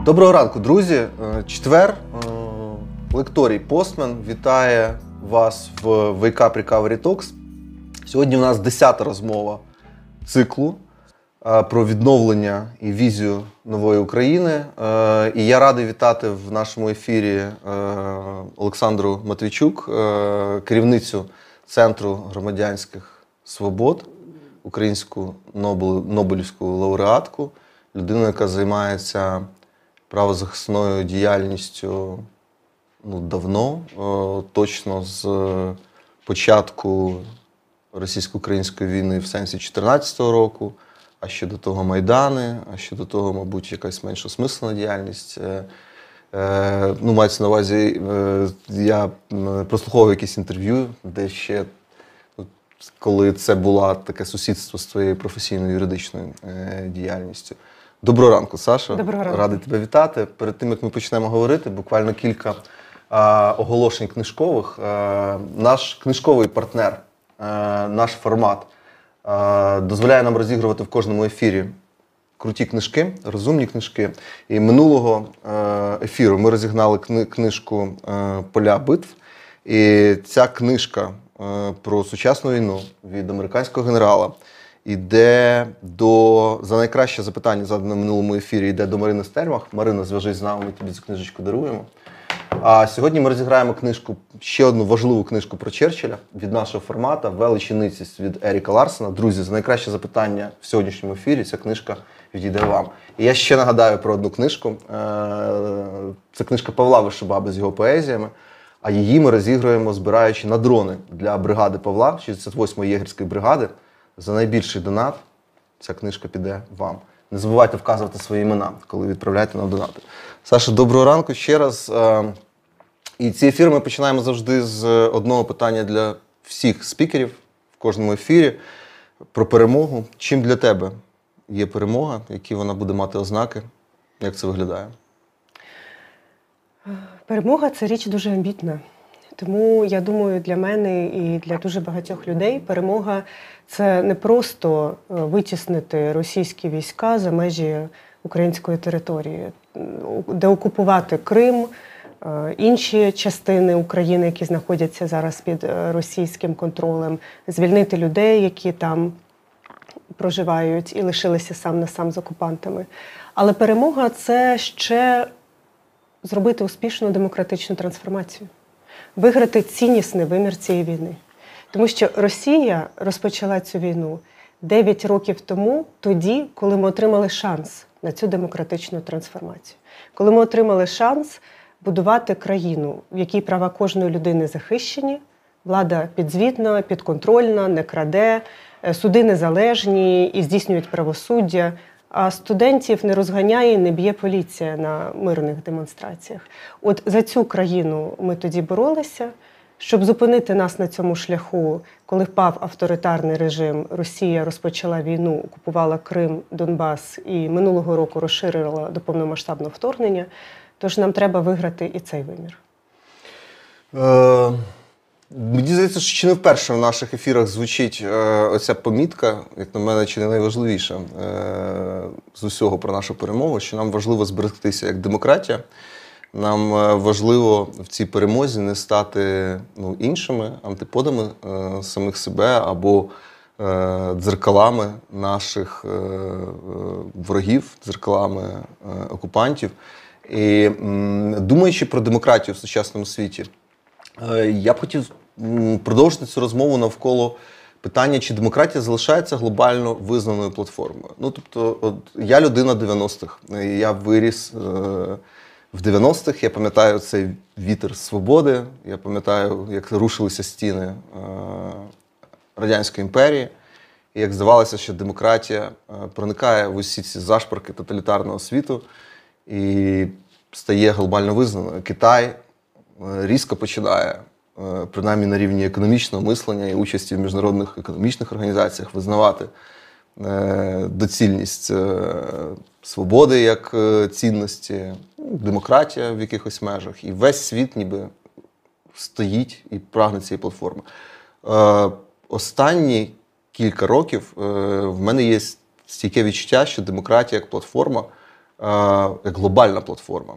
Доброго ранку, друзі. Четвер. Лекторій Постмен вітає вас в Wake Up Recovery Talks. Сьогодні у нас 10-та розмова циклу про відновлення і візію нової України. І я радий вітати в нашому ефірі Олександру Матвійчук, керівницю Центру громадянських свобод, українську Нобелівську лауреатку, людину, яка займається правозахисною діяльністю давно, точно з початку російсько-української війни в сенсі 2014 року, а ще до того Майдани, а ще до того, мабуть, якась менш осмислена діяльність. Мається на увазі, я прослуховував якісь інтерв'ю, де ще, коли це було таке сусідство з твоєю професійною юридичною діяльністю. Доброго ранку, Саша. Доброго ранку. Радий тебе вітати. Перед тим, як ми почнемо говорити, буквально кілька оголошень книжкових. Наш книжковий партнер, наш формат дозволяє нам розігрувати в кожному ефірі круті книжки, розумні книжки. І минулого ефіру ми розігнали книжку «Поля битв». І ця книжка про сучасну війну від американського генерала іде за найкраще запитання, задане в минулому ефірі, йде до Марини Стельмах. Марина, зв'яжись з нами, ми тобі цю книжечку даруємо. А сьогодні ми розіграємо книжку, ще одну важливу книжку про Черчилля від нашого формату «Велич і від Еріка Ларсена. Друзі, за найкраще запитання в сьогоднішньому ефірі ця книжка відійде вам. І я ще нагадаю про одну книжку. Це книжка Павла Вишибаби з його поезіями. А її ми розіграємо, збираючи на дрони для бригади Павла, 68-ї єгерської бригади. За найбільший донат ця книжка піде вам. Не забувайте вказувати свої імена, коли відправляєте нам донати. Саша, доброго ранку ще раз. І ці ефіри ми починаємо завжди з одного питання для всіх спікерів в кожному ефірі про перемогу. Чим для тебе є перемога? Які вона буде мати ознаки? Як це виглядає? Перемога – це річ дуже амбітна. Тому, я думаю, для мене і для дуже багатьох людей перемога – це не просто витіснити російські війська за межі української території, деокупувати Крим, інші частини України, які знаходяться зараз під російським контролем, звільнити людей, які там проживають і лишилися сам на сам з окупантами. Але перемога – це ще зробити успішну демократичну трансформацію. Виграти ціннісний вимір цієї війни. Тому що Росія розпочала цю війну 9 років тому, тоді, коли ми отримали шанс на цю демократичну трансформацію. Коли ми отримали шанс будувати країну, в якій права кожної людини захищені, влада підзвітна, підконтрольна, не краде, суди незалежні і здійснюють правосуддя, а студентів не розганяє, не б'є поліція на мирних демонстраціях. От за цю країну ми тоді боролися, щоб зупинити нас на цьому шляху, коли впав авторитарний режим, Росія розпочала війну, окупувала Крим, Донбас і минулого року розширила до повномасштабного вторгнення. Тож нам треба виграти і цей вимір. Мені здається, що чи не вперше в наших ефірах звучить оця помітка, як на мене, чи не найважливіша з усього про нашу перемогу, що нам важливо зберегтися як демократія. Нам важливо в цій перемозі не стати іншими антиподами самих себе або дзеркалами наших ворогів, дзеркалами окупантів. І думаючи про демократію в сучасному світі, я б хотів продовжити цю розмову навколо питання, чи демократія залишається глобально визнаною платформою. Я людина 90-х, я виріс в 90-х, я пам'ятаю цей вітер свободи, я пам'ятаю, як рушилися стіни Радянської імперії, і як здавалося, що демократія проникає в усі ці зашпорки тоталітарного світу і стає глобально визнаною. Китай різко починає, принаймні на рівні економічного мислення і участі в міжнародних економічних організаціях, визнавати доцільність свободи як цінності, демократія в якихось межах. І весь світ ніби стоїть і прагне цієї платформи. Останні кілька років в мене є стійке відчуття, що демократія як платформа як глобальна платформа,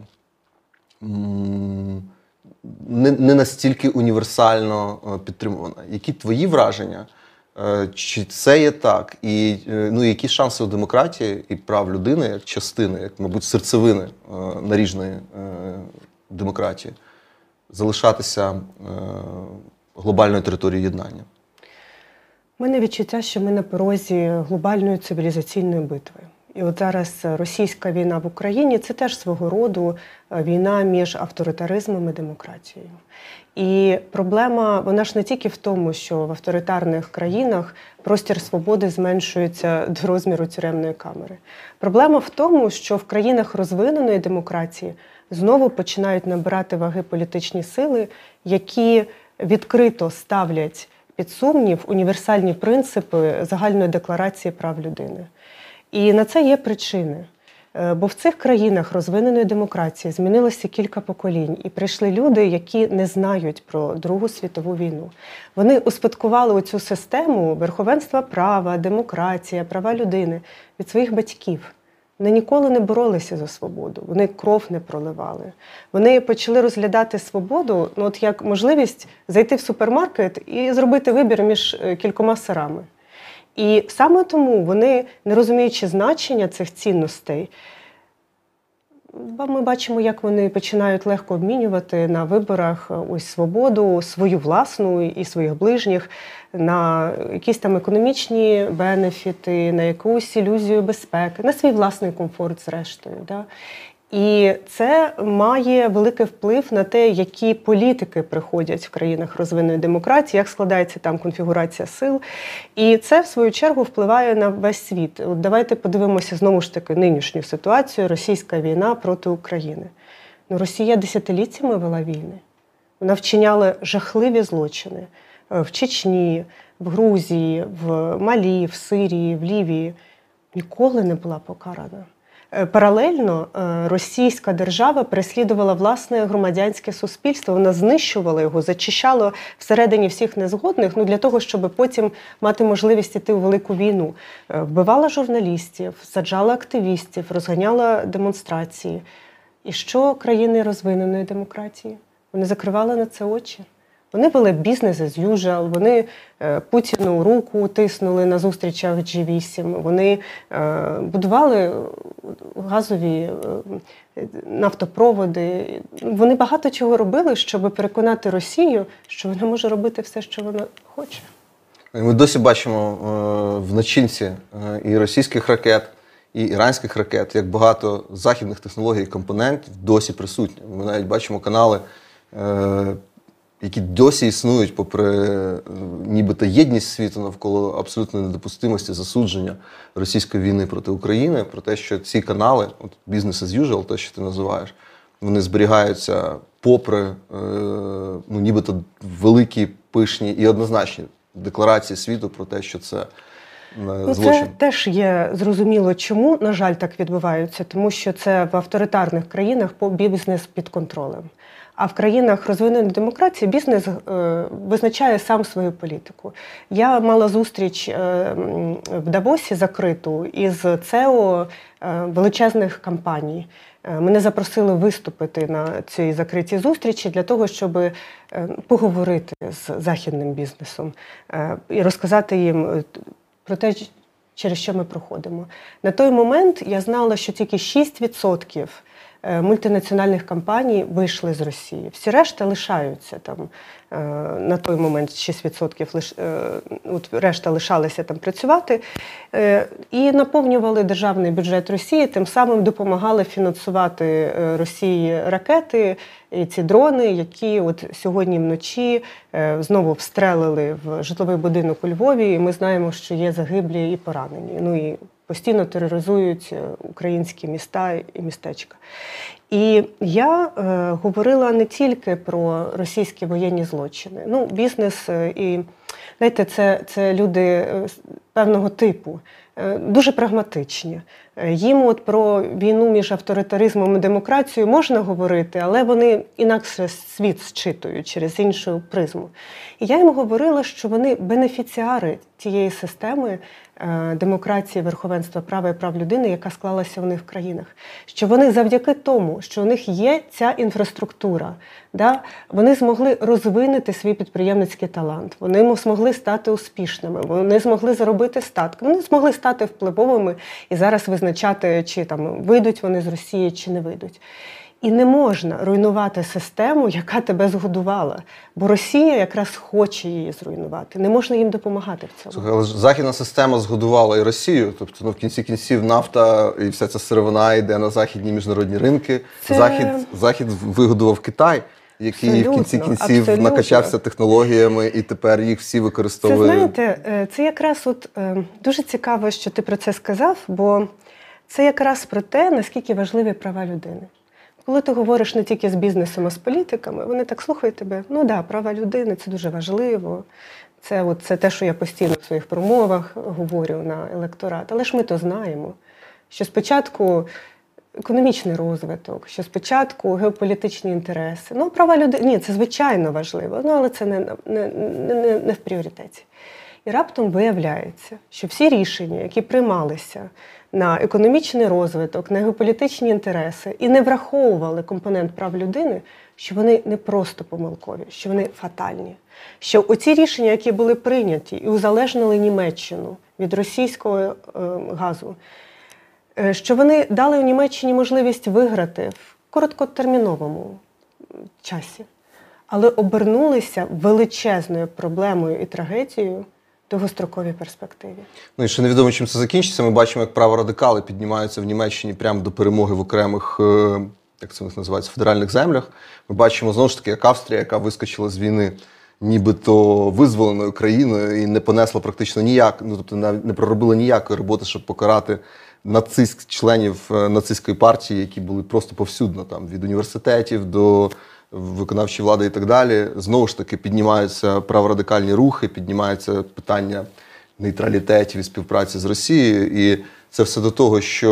не настільки універсально підтримувана. Які твої враження? Чи це є так? І які шанси у демократії і прав людини як частини, як, мабуть, серцевини наріжної демократії залишатися глобальною територією єднання? У мене відчуття, що ми на порозі глобальної цивілізаційної битви. І от зараз російська війна в Україні – це теж свого роду війна між авторитаризмом і демократією. І проблема, вона ж не тільки в тому, що в авторитарних країнах простір свободи зменшується до розміру тюремної камери. Проблема в тому, що в країнах розвиненої демократії знову починають набирати ваги політичні сили, які відкрито ставлять під сумнів універсальні принципи Загальної декларації прав людини. І на це є причини. Бо в цих країнах розвиненої демократії змінилося кілька поколінь, і прийшли люди, які не знають про Другу світову війну. Вони успадкували оцю систему верховенства права, демократія, права людини від своїх батьків. Вони ніколи не боролися за свободу, вони кров не проливали. Вони почали розглядати свободу як можливість зайти в супермаркет і зробити вибір між кількома сирами. І саме тому вони, не розуміючи значення цих цінностей, ми бачимо, як вони починають легко обмінювати на виборах ось свободу, свою власну і своїх ближніх, на якісь там економічні бенефіти, на якусь ілюзію безпеки, на свій власний комфорт зрештою. Да? І це має великий вплив на те, які політики приходять в країнах розвиненої демократії, як складається там конфігурація сил. І це, в свою чергу, впливає на весь світ. От давайте подивимося знову ж таки нинішню ситуацію – російська війна проти України. Росія десятиліттями вела війни. Вона вчиняла жахливі злочини в Чечні, в Грузії, в Малі, в Сирії, в Лівії. Ніколи не була покарана. Паралельно російська держава переслідувала власне громадянське суспільство, вона знищувала його, зачищала всередині всіх незгодних, для того, щоб потім мати можливість йти у велику війну. Вбивала журналістів, саджала активістів, розганяла демонстрації. І що країни розвиненої демократії? Вони закривали на це очі. Вони вели бізнес as usual, вони Путіну руку тиснули на зустрічах G8, вони будували газові нафтопроводи. Вони багато чого робили, щоб переконати Росію, що вона може робити все, що вона хоче. Ми досі бачимо в начинці і російських ракет, і іранських ракет, як багато західних технологій і компонентів досі присутні. Ми навіть бачимо канали, які досі існують, попри нібито єдність світу навколо абсолютної недопустимості засудження російської війни проти України, про те, що ці канали, business as usual, те, що ти називаєш, вони зберігаються попри нібито великі, пишні і однозначні декларації світу про те, що це злочин. Це теж є зрозуміло, чому, на жаль, так відбувається, тому що це в авторитарних країнах бізнес під контролем. А в країнах розвиненої демократії бізнес визначає сам свою політику. Я мала зустріч в Давосі закриту із ЦЕО величезних компаній. Мене запросили виступити на цій закритій зустрічі для того, щоб поговорити з західним бізнесом і розказати їм про те, через що ми проходимо. На той момент я знала, що тільки 6% мультинаціональних компаній вийшли з Росії. Всі решта лишаються там. На той момент 6% решта лишалися там працювати і наповнювали державний бюджет Росії, тим самим допомагали фінансувати Росії ракети і ці дрони, які от сьогодні вночі знову встрелили в житловий будинок у Львові, і ми знаємо, що є загиблі і поранені. І постійно тероризують українські міста і містечка. І я говорила не тільки про російські воєнні злочини. Бізнес і, знаєте, це люди певного типу. дуже прагматичні. Їм от про війну між авторитаризмом і демократією можна говорити, але вони інакше світ зчитують через іншу призму. І я їм говорила, що вони бенефіціари тієї системи демократії, верховенства права і прав людини, яка склалася у них в країнах. Що вони завдяки тому, що у них є ця інфраструктура, да, вони змогли розвинути свій підприємницький талант, вони змогли стати успішними, вони змогли заробити статки, вони змогли стати впливовими і зараз визначати, чи там вийдуть вони з Росії, чи не вийдуть. І не можна руйнувати систему, яка тебе згодувала. Бо Росія якраз хоче її зруйнувати. Не можна їм допомагати в цьому. Слухай, але ж західна система згодувала і Росію. Тобто, в кінці кінців нафта і вся ця сировина йде на західні міжнародні ринки. Захід вигодував Китай, який в кінці кінців накачався технологіями, і тепер їх всі використовують. Це, знаєте, це якраз дуже цікаво, що ти про це сказав, бо це якраз про те, наскільки важливі права людини. Коли ти говориш не тільки з бізнесом, а з політиками, вони так слухають тебе. Ну так, права людини – це дуже важливо. Це те, що я постійно в своїх промовах говорю на електорат. Але ж ми то знаємо, що спочатку економічний розвиток, що спочатку геополітичні інтереси. Ну, права людини – ні, це звичайно важливо, але це не в пріоритеті. І раптом виявляється, що всі рішення, які приймалися на економічний розвиток, на геополітичні інтереси і не враховували компонент прав людини, що вони не просто помилкові, що вони фатальні. Що оці рішення, які були прийняті і узалежнили Німеччину від російського газу, що вони дали у Німеччині можливість виграти в короткотерміновому часі, але обернулися величезною проблемою і трагедією в довгостроковій перспективі. Ну і ще невідомо, чим це закінчиться. Ми бачимо, як праворадикали піднімаються в Німеччині прямо до перемоги в окремих, як це називається, федеральних землях. Ми бачимо, знову ж таки, як Австрія, яка вискочила з війни нібито визволеною країною і не понесла практично тобто не проробила ніякої роботи, щоб покарати членів нацистської партії, які були просто повсюдно, там, від університетів до виконавчої влади і так далі. Знову ж таки, піднімаються праворадикальні рухи, піднімаються питання нейтралітетів і співпраці з Росією. І це все до того, що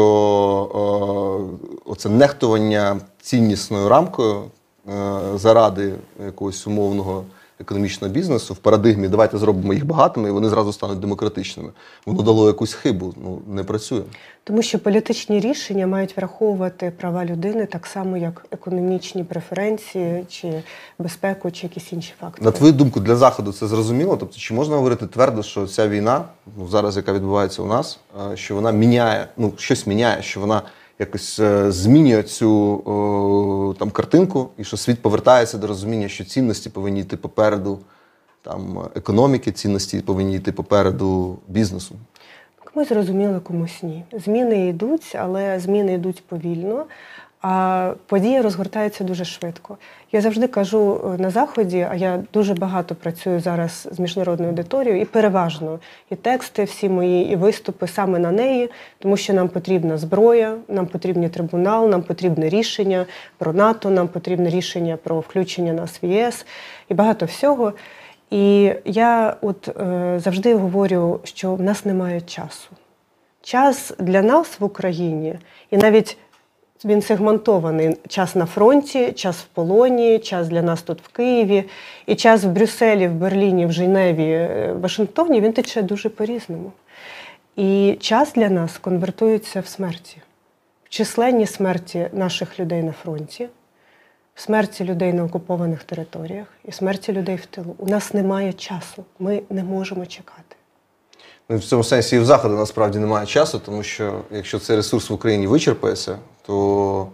оце нехтування ціннісною рамкою заради якогось умовного економічного бізнесу в парадигмі «давайте зробимо їх багатими, і вони зразу стануть демократичними». Воно дало якусь хибу, не працює. Тому що політичні рішення мають враховувати права людини так само, як економічні преференції, чи безпеку, чи якісь інші фактори. На твою думку, для Заходу це зрозуміло? Тобто, чи можна говорити твердо, що ця війна, зараз яка відбувається у нас, що вона міняє, щось міняє, що вона якось змінює цю там картинку, і що світ повертається до розуміння, що цінності повинні йти попереду там економіки, цінності повинні йти попереду бізнесу? Комусь зрозуміло, комусь ні. Зміни йдуть, але зміни йдуть повільно, а події розгортаються дуже швидко. Я завжди кажу на Заході, а я дуже багато працюю зараз з міжнародною аудиторією, і переважно і тексти всі мої, і виступи саме на неї, тому що нам потрібна зброя, нам потрібний трибунал, нам потрібне рішення про НАТО, нам потрібне рішення про включення нас в ЄС і багато всього. І я завжди говорю, що в нас немає часу. Час для нас в Україні, і навіть він сегментований. Час на фронті, час в полоні, час для нас тут в Києві, і час в Брюсселі, в Берліні, в Женеві, в Вашингтоні, він тече дуже по-різному. І час для нас конвертується в смерті. В численні смерті наших людей на фронті, в смерті людей на окупованих територіях і смерті людей в тилу. У нас немає часу, ми не можемо чекати. В цьому сенсі і в Заходу насправді немає часу, тому що якщо цей ресурс в Україні вичерпається, то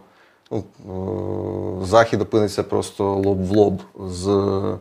Захід опиниться просто лоб в лоб з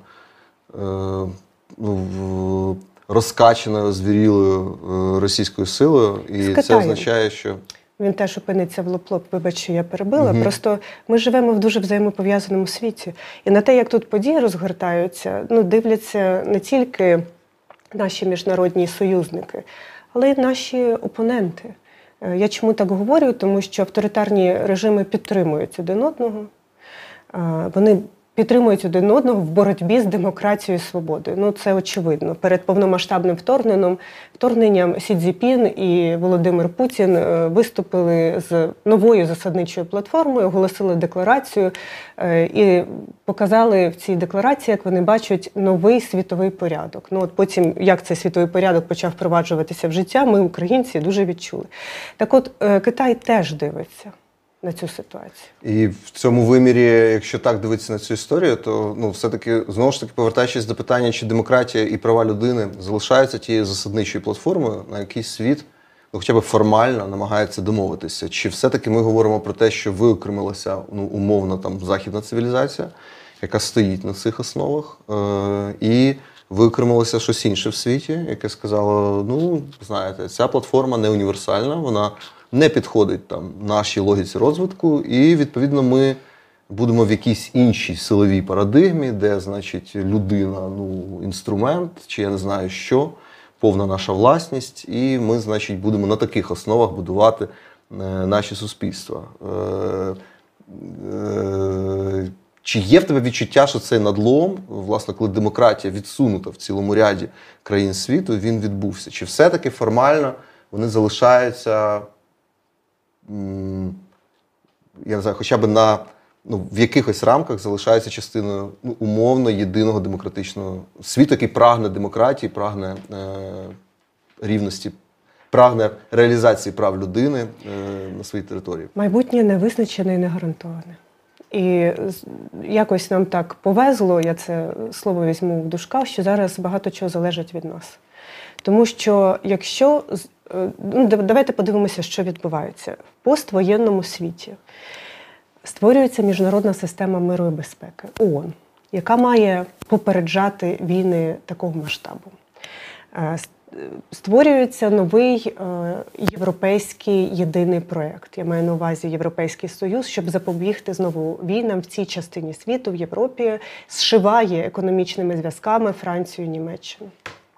розкаченою, озвірілою російською силою. І це означає, що... Він теж опиниться в лоб-лоб, вибач, що я перебила. Просто ми живемо в дуже взаємопов'язаному світі. І на те, як тут події розгортаються, дивляться не тільки наші міжнародні союзники, але й наші опоненти. Я чому так говорю? Тому що авторитарні режими підтримують один одного. Вони підтримують один одного в боротьбі з демократією і свободою. Ну, це очевидно. Перед повномасштабним вторгненням Сі Цзіньпін і Володимир Путін виступили з новою засадничою платформою, оголосили декларацію і показали в цій декларації, як вони бачать новий світовий порядок. Ну, от потім, як цей світовий порядок почав впроваджуватися в життя, ми, українці, дуже відчули. Так от, Китай теж дивиться на цю ситуацію. І в цьому вимірі, якщо так дивитися на цю історію, то все-таки, знову ж таки, повертаючись до питання, чи демократія і права людини залишаються тією засадничою платформою, на якій світ, хоча б формально намагається домовитися. Чи все-таки ми говоримо про те, що виокремилася, умовно, там, західна цивілізація, яка стоїть на цих основах, і виокремилося щось інше в світі, яке сказало, знаєте, ця платформа не універсальна, вона не підходить там нашій логіці розвитку, і, відповідно, ми будемо в якійсь іншій силовій парадигмі, де, значить, людина, інструмент, чи я не знаю що, повна наша власність, і ми, значить, будемо на таких основах будувати наші суспільства. Чи є в тебе відчуття, що цей надлом, власне, коли демократія відсунута в цілому ряді країн світу, він відбувся? Чи все-таки формально вони залишаються, я не знаю, хоча б в якихось рамках залишаються частиною умовно єдиного демократичного світу, який прагне демократії, прагне рівності, прагне реалізації прав людини на своїй території? Майбутнє не визначене і не гарантоване. І якось нам так повезло, я це слово візьму в дужках, що зараз багато чого залежить від нас. Тому що якщо, давайте подивимося, що відбувається. В поствоєнному світі створюється міжнародна система миру і безпеки, ООН, яка має попереджати війни такого масштабу. Створюється новий європейський єдиний проєкт. Я маю на увазі Європейський Союз, щоб запобігти знову війнам в цій частині світу, в Європі, зшиває економічними зв'язками Францію, Німеччину.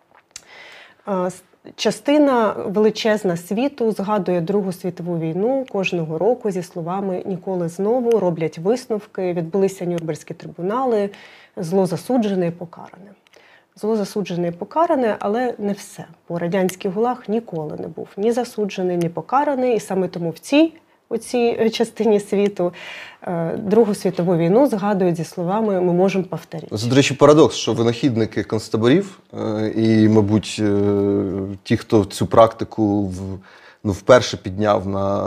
Частина величезна світу згадує Другу світову війну кожного року зі словами «ніколи знову», роблять висновки, відбулися Нюрнберзькі трибунали, зло засуджене і покаране. Зло засуджене і покаране, але не все. Бо радянський ГУЛАГ ніколи не був ні засуджений, ні покараний. І саме тому у цій частині світу Другу світову війну згадують зі словами «ми можемо повторити». Це, до речі, парадокс, що винахідники концтаборів і, мабуть, ті, хто цю практику вперше підняв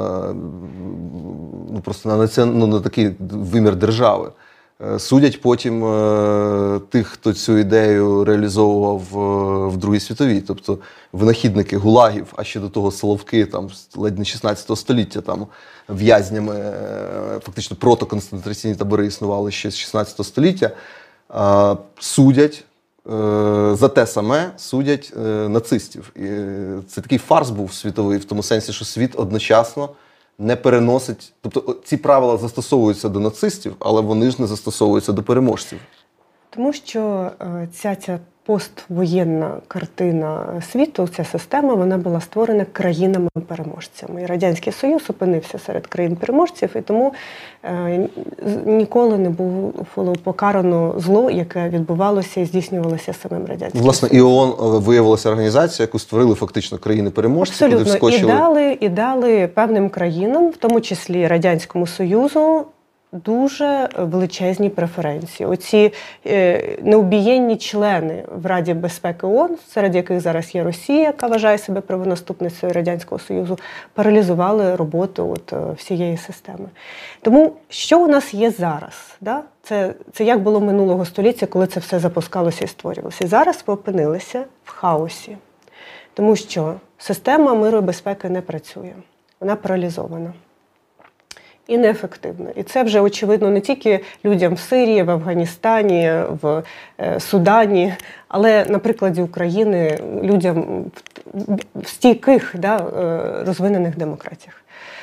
на такий вимір держави, судять потім тих, хто цю ідею реалізовував в Другій світовій. Тобто винахідники ГУЛАГів, а ще до того Соловки, там, ледь не 16 століття, там, в'язнями, фактично протоконцентраційні табори існували ще з 16 століття, судять, за те саме судять нацистів. І це такий фарс був світовий, в тому сенсі, що світ одночасно не переносить, тобто ці правила застосовуються до нацистів, але вони ж не застосовуються до переможців. Тому що ця поствоєнна картина світу, ця система, вона була створена країнами-переможцями. І Радянський Союз опинився серед країн-переможців, і тому ніколи не було покарано зло, яке відбувалося і здійснювалося самим Радянським Союзом. Власне, і ООН виявилася організація, яку створили фактично країни-переможці. Абсолютно. Куди вскочили... І дали певним країнам, в тому числі Радянському Союзу, дуже величезні преференції. Оці необієнні члени в Раді безпеки ООН, серед яких зараз є Росія, яка вважає себе правонаступницею Радянського Союзу, паралізували роботу всієї системи. Тому що у нас є зараз? Да? Це як було минулого століття, коли це все запускалося і створювалося. І зараз ми опинилися в хаосі. Тому що система миру і безпеки не працює. Вона паралізована. І неефективна. І це вже очевидно не тільки людям в Сирії, в Афганістані, в Судані, але на прикладі України людям в стійких, розвинених демократіях.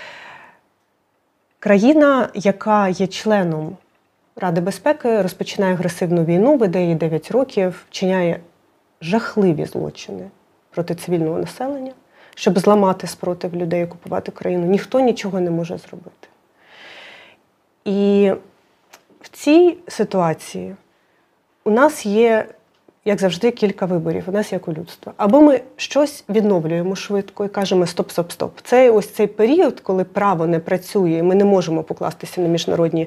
Країна, яка є членом Ради безпеки, розпочинає агресивну війну, веде її 9 років, вчиняє жахливі злочини проти цивільного населення, щоб зламати спротив людей, окупувати країну. Ніхто нічого не може зробити. І в цій ситуації у нас є, як завжди, кілька виборів. У нас як у людства. Або ми щось відновлюємо швидко і кажемо стоп, стоп, стоп. Це ось цей період, коли право не працює, і ми не можемо покластися на міжнародні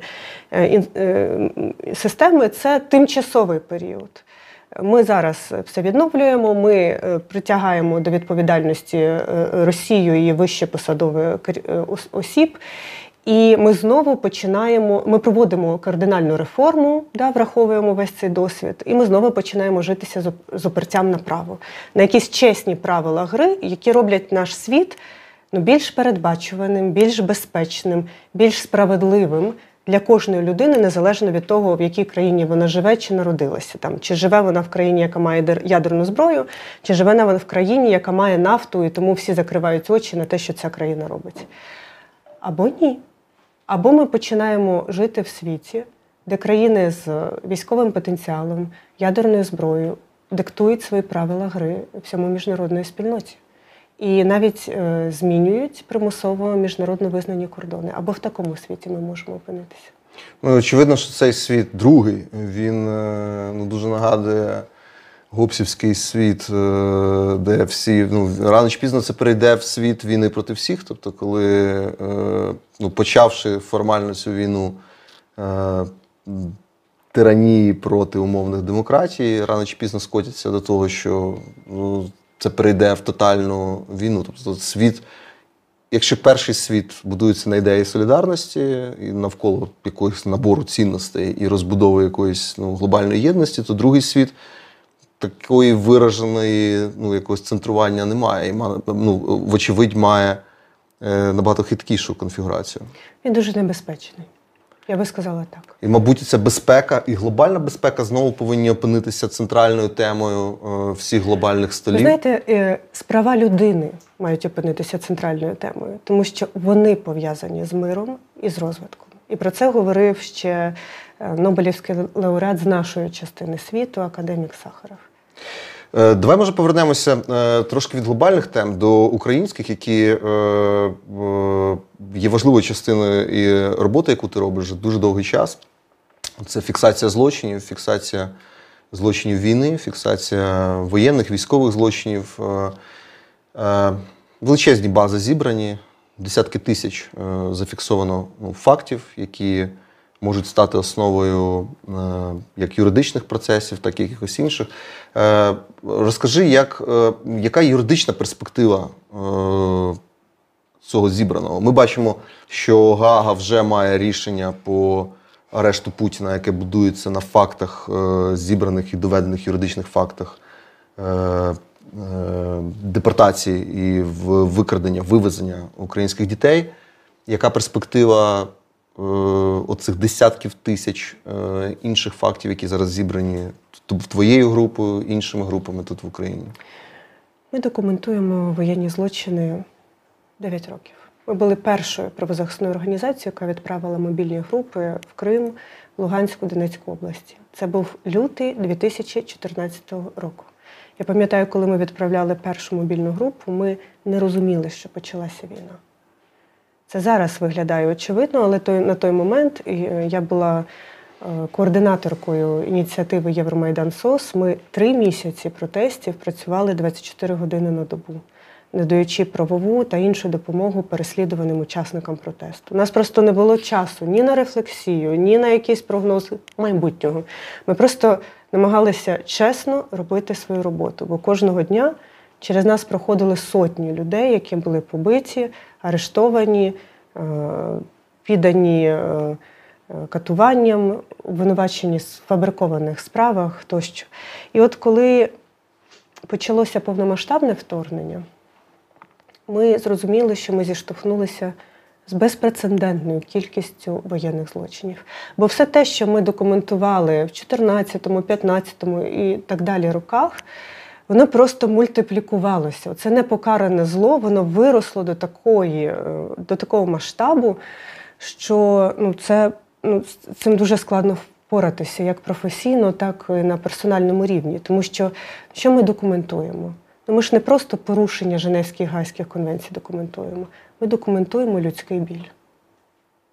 системи, це тимчасовий період. Ми зараз все відновлюємо, ми притягаємо до відповідальності Росію і вище посадових осіб, і ми знову ми проводимо кардинальну реформу, враховуємо весь цей досвід, і ми знову починаємо житися з опертям на право. На якісь чесні правила гри, які роблять наш світ більш передбачуваним, більш безпечним, більш справедливим для кожної людини, незалежно від того, в якій країні вона живе чи народилася. Чи живе вона в країні, яка має ядерну зброю, чи живе вона в країні, яка має нафту, і тому всі закривають очі на те, що ця країна робить. Або ні. Або ми починаємо жити в світі, де країни з військовим потенціалом, ядерною зброєю диктують свої правила гри всьому міжнародної спільноті. І навіть змінюють примусово міжнародно визнані кордони. Або в такому світі ми можемо опинитися. Очевидно, що цей світ другий, він дуже нагадує гоббсівський світ, де всі, рано чи пізно це перейде в світ війни проти всіх. Тобто, коли, почавши формально цю війну тиранії проти умовних демократій, рано чи пізно скотяться до того, що це перейде в тотальну війну. Тобто світ, якщо перший світ будується на ідеї солідарності і навколо якогось набору цінностей і розбудови якоїсь глобальної єдності, то другий світ такої вираженої якогось центрування немає. І, вочевидь, має набагато хиткішу конфігурацію. Він дуже небезпечний. Я би сказала так. І, мабуть, ця безпека і глобальна безпека знову повинні опинитися центральною темою всіх глобальних столів. Ви знаєте, права людини мають опинитися центральною темою, тому що вони пов'язані з миром і з розвитком. І про це говорив ще Нобелівський лауреат з нашої частини світу, академік Сахаров. Давай, може, повернемося трошки від глобальних тем до українських, які є важливою частиною і роботи, яку ти робиш вже дуже довгий час. Це фіксація злочинів війни, фіксація воєнних, військових злочинів. Величезні бази зібрані, десятки тисяч зафіксовано фактів, які можуть стати основою як юридичних процесів, так і якихось інших. Розкажи, яка юридична перспектива цього зібраного? Ми бачимо, що Гаага вже має рішення по арешту Путіна, яке будується на фактах, зібраних і доведених юридичних фактах депортації і викрадення, вивезення українських дітей. Яка перспектива оцих десятків тисяч інших фактів, які зараз зібрані твоєю групою, іншими групами тут в Україні? Ми документуємо воєнні злочини 9 років. Ми були першою правозахисною організацією, яка відправила мобільні групи в Крим, Луганську, Донецьку області. Це був лютий 2014 року. Я пам'ятаю, коли ми відправляли першу мобільну групу, ми не розуміли, що почалася війна. Це зараз виглядає очевидно, але на той момент я була координаторкою ініціативи Євромайдан СОС. Ми 3 місяці протестів працювали 24 години на добу, надаючи правову та іншу допомогу переслідуваним учасникам протесту. У нас просто не було часу ні на рефлексію, ні на якийсь прогноз майбутнього. Ми просто намагалися чесно робити свою роботу, бо кожного дня через нас проходили сотні людей, які були побиті, арештовані, піддані катуванням, обвинувачені в сфабрикованих справах тощо. І от коли почалося повномасштабне вторгнення, ми зрозуміли, що ми зіштовхнулися з безпрецедентною кількістю воєнних злочинів. Бо все те, що ми документували в 2014-му, 2015-му і так далі роках, воно просто мультиплікувалося. Це непокаране зло, воно виросло до такого масштабу, що з цим дуже складно впоратися як професійно, так і на персональному рівні. Тому що ми документуємо? Ми ж не просто порушення Женевських і Гаазьких конвенцій документуємо. Ми документуємо людський біль.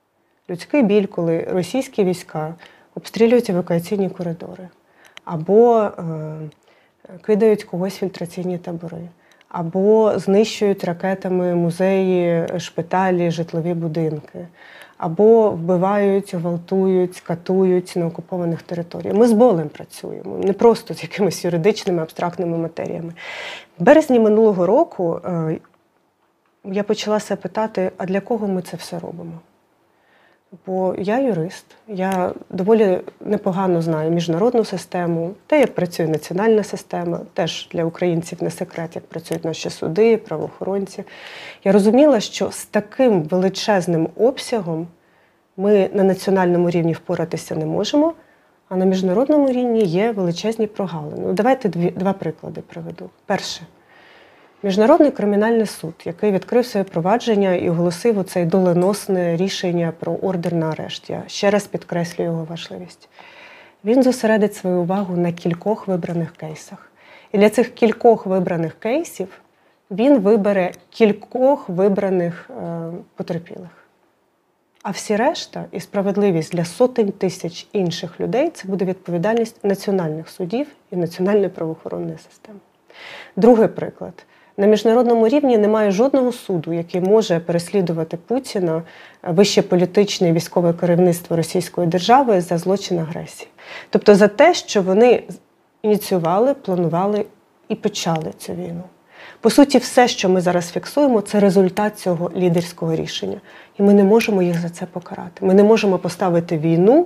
людський біль, коли російські війська обстрілюють евакуаційні коридори, або кидають когось в фільтраційні табори, або знищують ракетами музеї, шпиталі, житлові будинки, або вбивають, гвалтують, катують на окупованих територіях. Ми з болем працюємо, не просто з якимись юридичними, абстрактними матеріями. В березні минулого року я почала себе питати, а для кого ми це все робимо? Бо я юрист, я доволі непогано знаю міжнародну систему, те, як працює національна система, теж для українців не секрет, як працюють наші суди, правоохоронці. Я розуміла, що з таким величезним обсягом ми на національному рівні впоратися не можемо, а на міжнародному рівні є величезні прогалини. Давайте два приклади приведу. Перше. Міжнародний кримінальний суд, який відкрив своє провадження і оголосив оце доленосне рішення про ордер на арешт. Я ще раз підкреслюю його важливість. Він зосередить свою увагу на кількох вибраних кейсах. І для цих кількох вибраних кейсів він вибере кількох вибраних потерпілих. А всі решта і справедливість для сотень тисяч інших людей – це буде відповідальність національних судів і національної правоохоронної системи. Другий приклад. На міжнародному рівні немає жодного суду, який може переслідувати Путіна, вище політичне і військове керівництво Російської держави за злочин агресії. Тобто за те, що вони ініціювали, планували і почали цю війну. По суті, все, що ми зараз фіксуємо, це результат цього лідерського рішення. І ми не можемо їх за це покарати. Ми не можемо поставити війну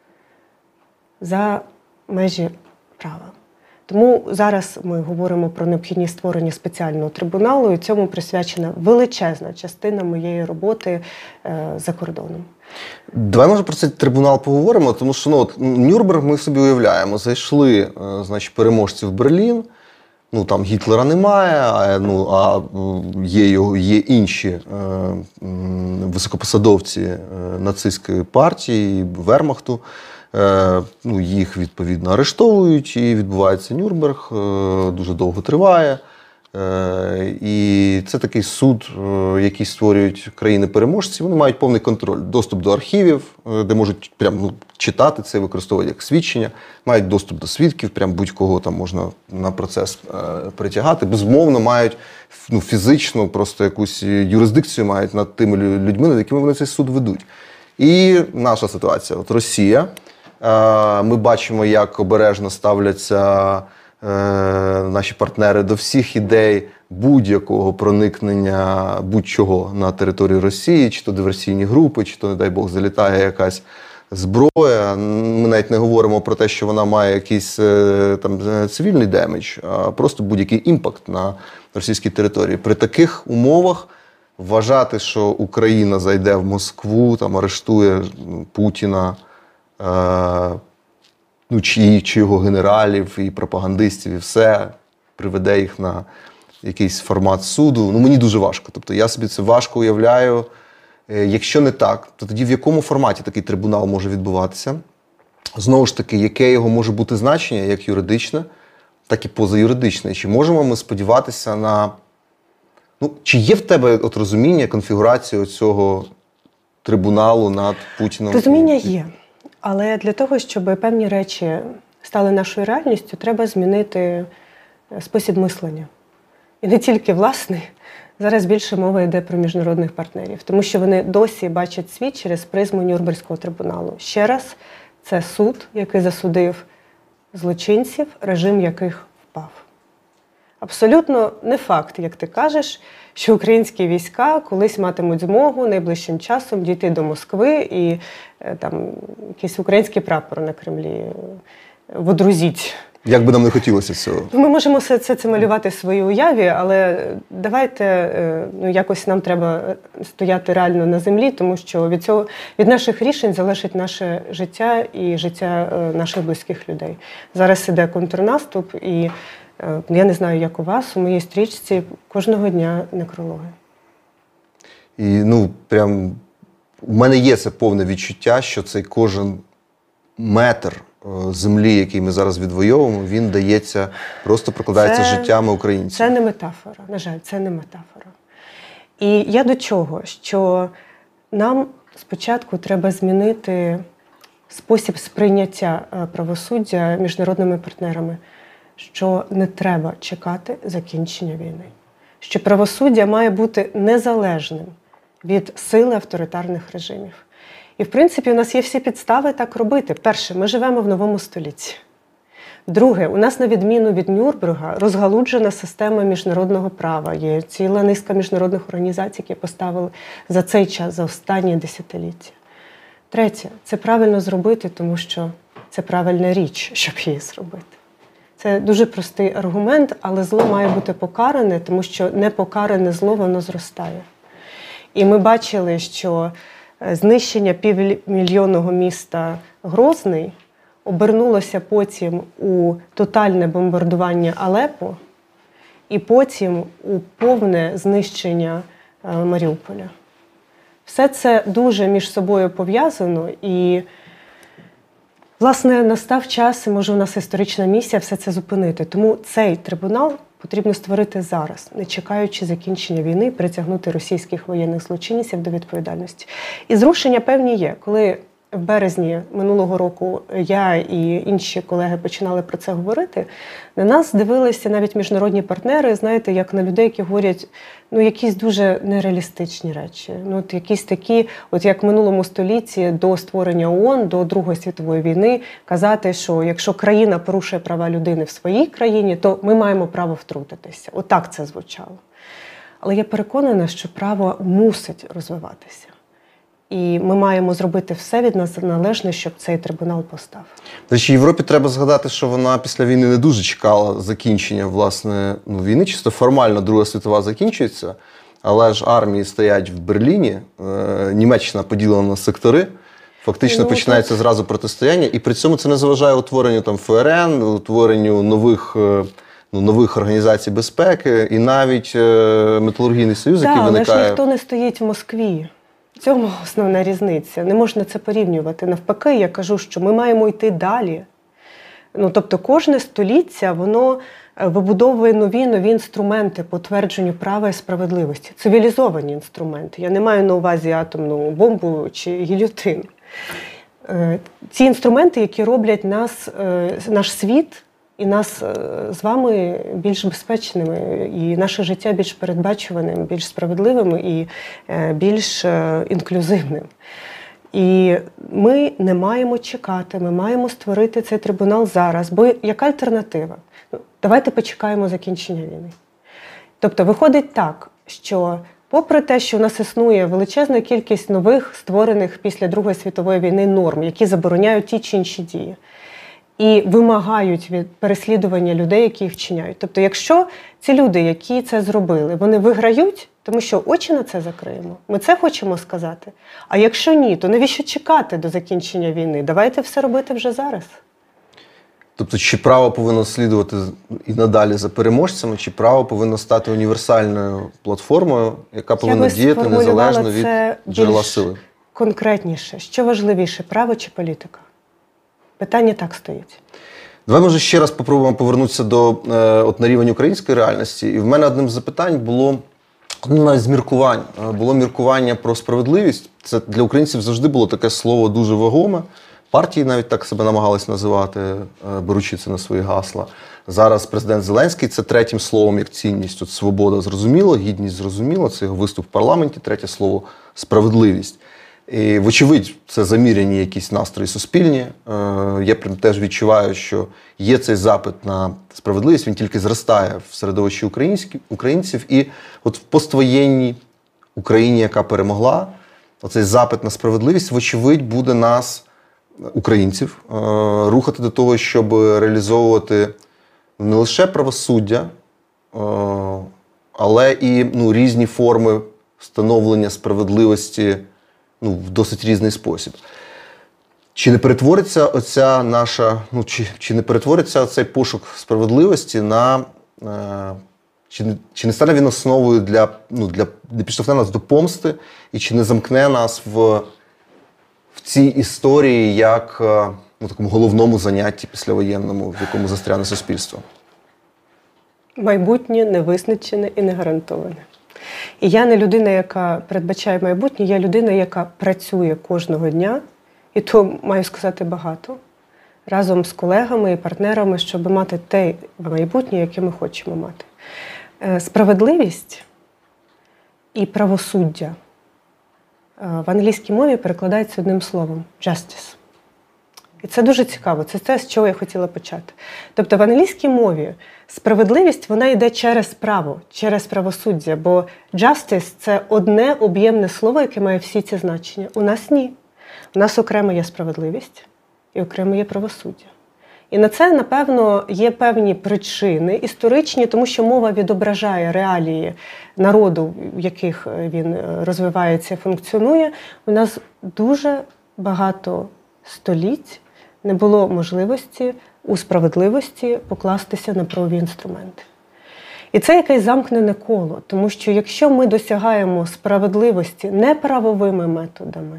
за межі права. Тому зараз ми говоримо про необхідність створення спеціального трибуналу, і цьому присвячена величезна частина моєї роботи за кордоном. Давай, може, про цей трибунал поговоримо, тому що Нюрнберг ми собі уявляємо. Зайшли, значить, переможці в Берлін, там Гітлера немає, є інші високопосадовці нацистської партії, Вермахту. Їх, відповідно, арештовують, і відбувається Нюрнберг, дуже довго триває. І це такий суд, який створюють країни-переможці. Вони мають повний контроль, доступ до архівів, де можуть читати це, використовувати як свідчення, мають доступ до свідків, будь-кого там можна на процес притягати. Безумовно, мають фізично просто якусь юрисдикцію мають над тими людьми, над якими вони цей суд ведуть. І наша ситуація. От Росія. Ми бачимо, як обережно ставляться наші партнери до всіх ідей будь-якого проникнення будь-чого на територію Росії, чи то диверсійні групи, чи то, не дай Бог, залітає якась зброя. Ми навіть не говоримо про те, що вона має якийсь цивільний демедж, а просто будь-який імпакт на російській території. При таких умовах вважати, що Україна зайде в Москву, арештує Путіна, чи його генералів, і пропагандистів, і все, приведе їх на якийсь формат суду. Мені дуже важко. Тобто я собі це важко уявляю. Якщо не так, то тоді в якому форматі такий трибунал може відбуватися? Знову ж таки, яке його може бути значення, як юридичне, так і позаюридичне. Чи можемо ми сподіватися на... чи є в тебе розуміння, конфігурації цього трибуналу над Путіном? Розуміння є. Але для того, щоб певні речі стали нашою реальністю, треба змінити спосіб мислення. І не тільки власний. Зараз більше мова йде про міжнародних партнерів. Тому що вони досі бачать світ через призму Нюрнберзького трибуналу. Ще раз, це суд, який засудив злочинців, режим яких впав. Абсолютно не факт, як ти кажеш, що українські війська колись матимуть змогу найближчим часом дійти до Москви і якийсь український прапор на Кремлі водрузіть. Як би нам не хотілося цього? Ми можемо все це малювати в своїй уяві, але давайте якось нам треба стояти реально на землі, тому що від наших рішень залежить наше життя і життя наших близьких людей. Зараз іде контрнаступ, і я не знаю, як у вас, у моїй стрічці кожного дня некрологи. І у мене є це повне відчуття, що цей кожен метр землі, який ми зараз відвоюємо, він дається, просто прокладається життями українців. Це не метафора, на жаль, це не метафора. І я до чого? Що нам спочатку треба змінити спосіб сприйняття правосуддя міжнародними партнерами, що не треба чекати закінчення війни, що правосуддя має бути незалежним від сили авторитарних режимів. І, в принципі, у нас є всі підстави так робити. Перше, ми живемо в новому столітті. Друге, у нас, на відміну від Нюрнберга, розгалуджена система міжнародного права. Є ціла низка міжнародних організацій, які поставили за цей час, за останні десятиліття. Третє, це правильно зробити, тому що це правильна річ, щоб її зробити. Це дуже простий аргумент, але зло має бути покаране, тому що непокаране зло, воно зростає. І ми бачили, що знищення півмільйонного міста Грозний обернулося потім у тотальне бомбардування Алеппо і потім у повне знищення Маріуполя. Все це дуже між собою пов'язано і, власне, настав час, і, може, у нас історична місія все це зупинити. Тому цей трибунал потрібно створити зараз, не чекаючи закінчення війни, притягнути російських воєнних злочинців до відповідальності. І зрушення певні є. Коли в березні минулого року я і інші колеги починали про це говорити, на нас дивилися навіть міжнародні партнери, знаєте, як на людей, які говорять, якісь дуже нереалістичні речі. От якісь такі, от як в минулому столітті до створення ООН, до Другої світової війни, казати, що якщо країна порушує права людини в своїй країні, то ми маємо право втрутитися. Отак це звучало. Але я переконана, що право мусить розвиватися. І ми маємо зробити все від нас належне, щоб цей трибунал постав. До речі, Європі треба згадати, що вона після війни не дуже чекала закінчення власне війни. Чисто формально Друга світова закінчується, але ж армії стоять в Берліні, Німеччина поділена на сектори, фактично починається зразу протистояння, і при цьому це не заважає утворенню ФРН, утворенню нових організацій безпеки і навіть Металургійний союз, який виникає. Але ж ніхто не стоїть в Москві. В цьому основна різниця. Не можна це порівнювати. Навпаки, я кажу, що ми маємо йти далі. Тобто кожне століття, воно вибудовує нові інструменти по твердженню права і справедливості. Цивілізовані інструменти. Я не маю на увазі атомну бомбу чи гільйотину. Ці інструменти, які роблять наш світ і нас з вами більш безпечними, і наше життя більш передбачуваним, більш справедливим і більш інклюзивним. І ми не маємо чекати, ми маємо створити цей трибунал зараз. Бо яка альтернатива? Давайте почекаємо закінчення війни. Тобто виходить так, що попри те, що у нас існує величезна кількість нових, створених після Другої світової війни норм, які забороняють ті чи інші дії, і вимагають від переслідування людей, які їх вчиняють. Тобто, якщо ці люди, які це зробили, вони виграють, тому що очі на це закриємо, ми це хочемо сказати. А якщо ні, то навіщо чекати до закінчення війни? Давайте все робити вже зараз. Тобто, чи право повинно слідувати і надалі за переможцями, чи право повинно стати універсальною платформою, яка повинна діяти незалежно від джерела сили? Конкретніше, що важливіше, право чи політика? Питання так стоїть. Давай, може, ще раз попробуємо повернутися на рівень української реальності. І в мене одним з запитань було, навіть з міркувань, було міркування про справедливість. Це для українців завжди було таке слово дуже вагоме. Партії навіть так себе намагались називати, беручи це на свої гасла. Зараз президент Зеленський – це третім словом як цінність. От свобода зрозуміло, гідність зрозуміло, це його виступ в парламенті, третє слово – справедливість. І, вочевидь, це заміряні якісь настрої суспільні. Я теж відчуваю, що є цей запит на справедливість, він тільки зростає в середовищі українців. І от в поствоєнній Україні, яка перемогла, оцей запит на справедливість, вочевидь, буде нас, українців, рухати до того, щоб реалізовувати не лише правосуддя, але і різні форми встановлення справедливості в досить різний спосіб. Чи не перетвориться оця наша, чи не перетвориться цей пошук справедливості на, чи не стане він основою не підштовхне нас до помсти, і чи не замкне нас в цій історії як такому головному занятті післявоєнному, в якому застряне суспільство? Майбутнє невизначене і не гарантоване. І я не людина, яка передбачає майбутнє, я людина, яка працює кожного дня, і то, маю сказати, багато, разом з колегами і партнерами, щоб мати те майбутнє, яке ми хочемо мати. Справедливість і правосуддя в англійській мові перекладається одним словом – justice. І це дуже цікаво, це те, з чого я хотіла почати. Тобто в англійській мові справедливість, вона йде через право, через правосуддя, бо justice – це одне об'ємне слово, яке має всі ці значення. У нас ні. У нас окремо є справедливість і окремо є правосуддя. І на це, напевно, є певні причини історичні, тому що мова відображає реалії народу, в яких він розвивається, функціонує. У нас дуже багато століть не було можливості у справедливості покластися на правові інструменти. І це якесь замкнене коло, тому що якщо ми досягаємо справедливості не правовими методами,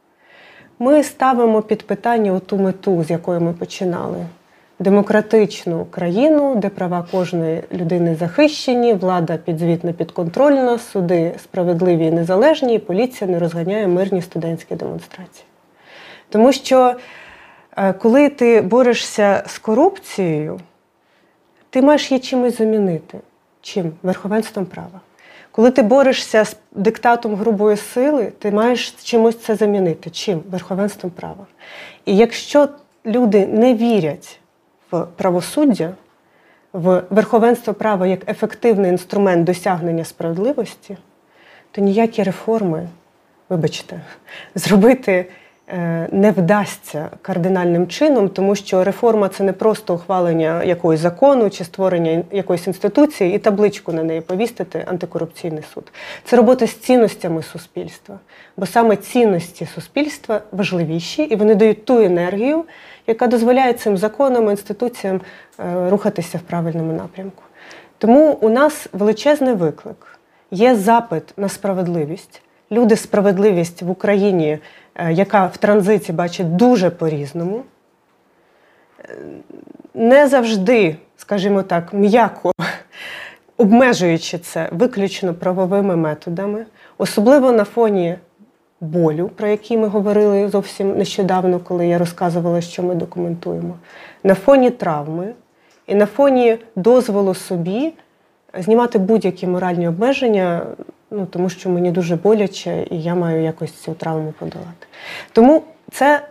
ми ставимо під питання оту мету, з якої ми починали. Демократичну країну, де права кожної людини захищені, влада підзвітна, підконтрольна, суди справедливі і незалежні, і поліція не розганяє мирні студентські демонстрації. Тому що коли ти борешся з корупцією, ти маєш її чимось замінити. Чим? Верховенством права. Коли ти борешся з диктатом грубої сили, ти маєш чимось це замінити. Чим? Верховенством права. І якщо люди не вірять в правосуддя, в верховенство права як ефективний інструмент досягнення справедливості, то ніякі реформи, вибачте, зробити не вдасться кардинальним чином, тому що реформа – це не просто ухвалення якогось закону чи створення якоїсь інституції і табличку на неї повісити антикорупційний суд. Це робота з цінностями суспільства. Бо саме цінності суспільства важливіші, і вони дають ту енергію, яка дозволяє цим законам, інституціям рухатися в правильному напрямку. Тому у нас величезний виклик. Є запит на справедливість. Люди справедливість в Україні, яка в транзиті бачить дуже по-різному, не завжди, скажімо так, м'яко обмежуючи це виключно правовими методами, особливо на фоні болю, про який ми говорили зовсім нещодавно, коли я розказувала, що ми документуємо, на фоні травми і на фоні дозволу собі знімати будь-які моральні обмеження, тому що мені дуже боляче, і я маю якось цю травму подолати. Тому це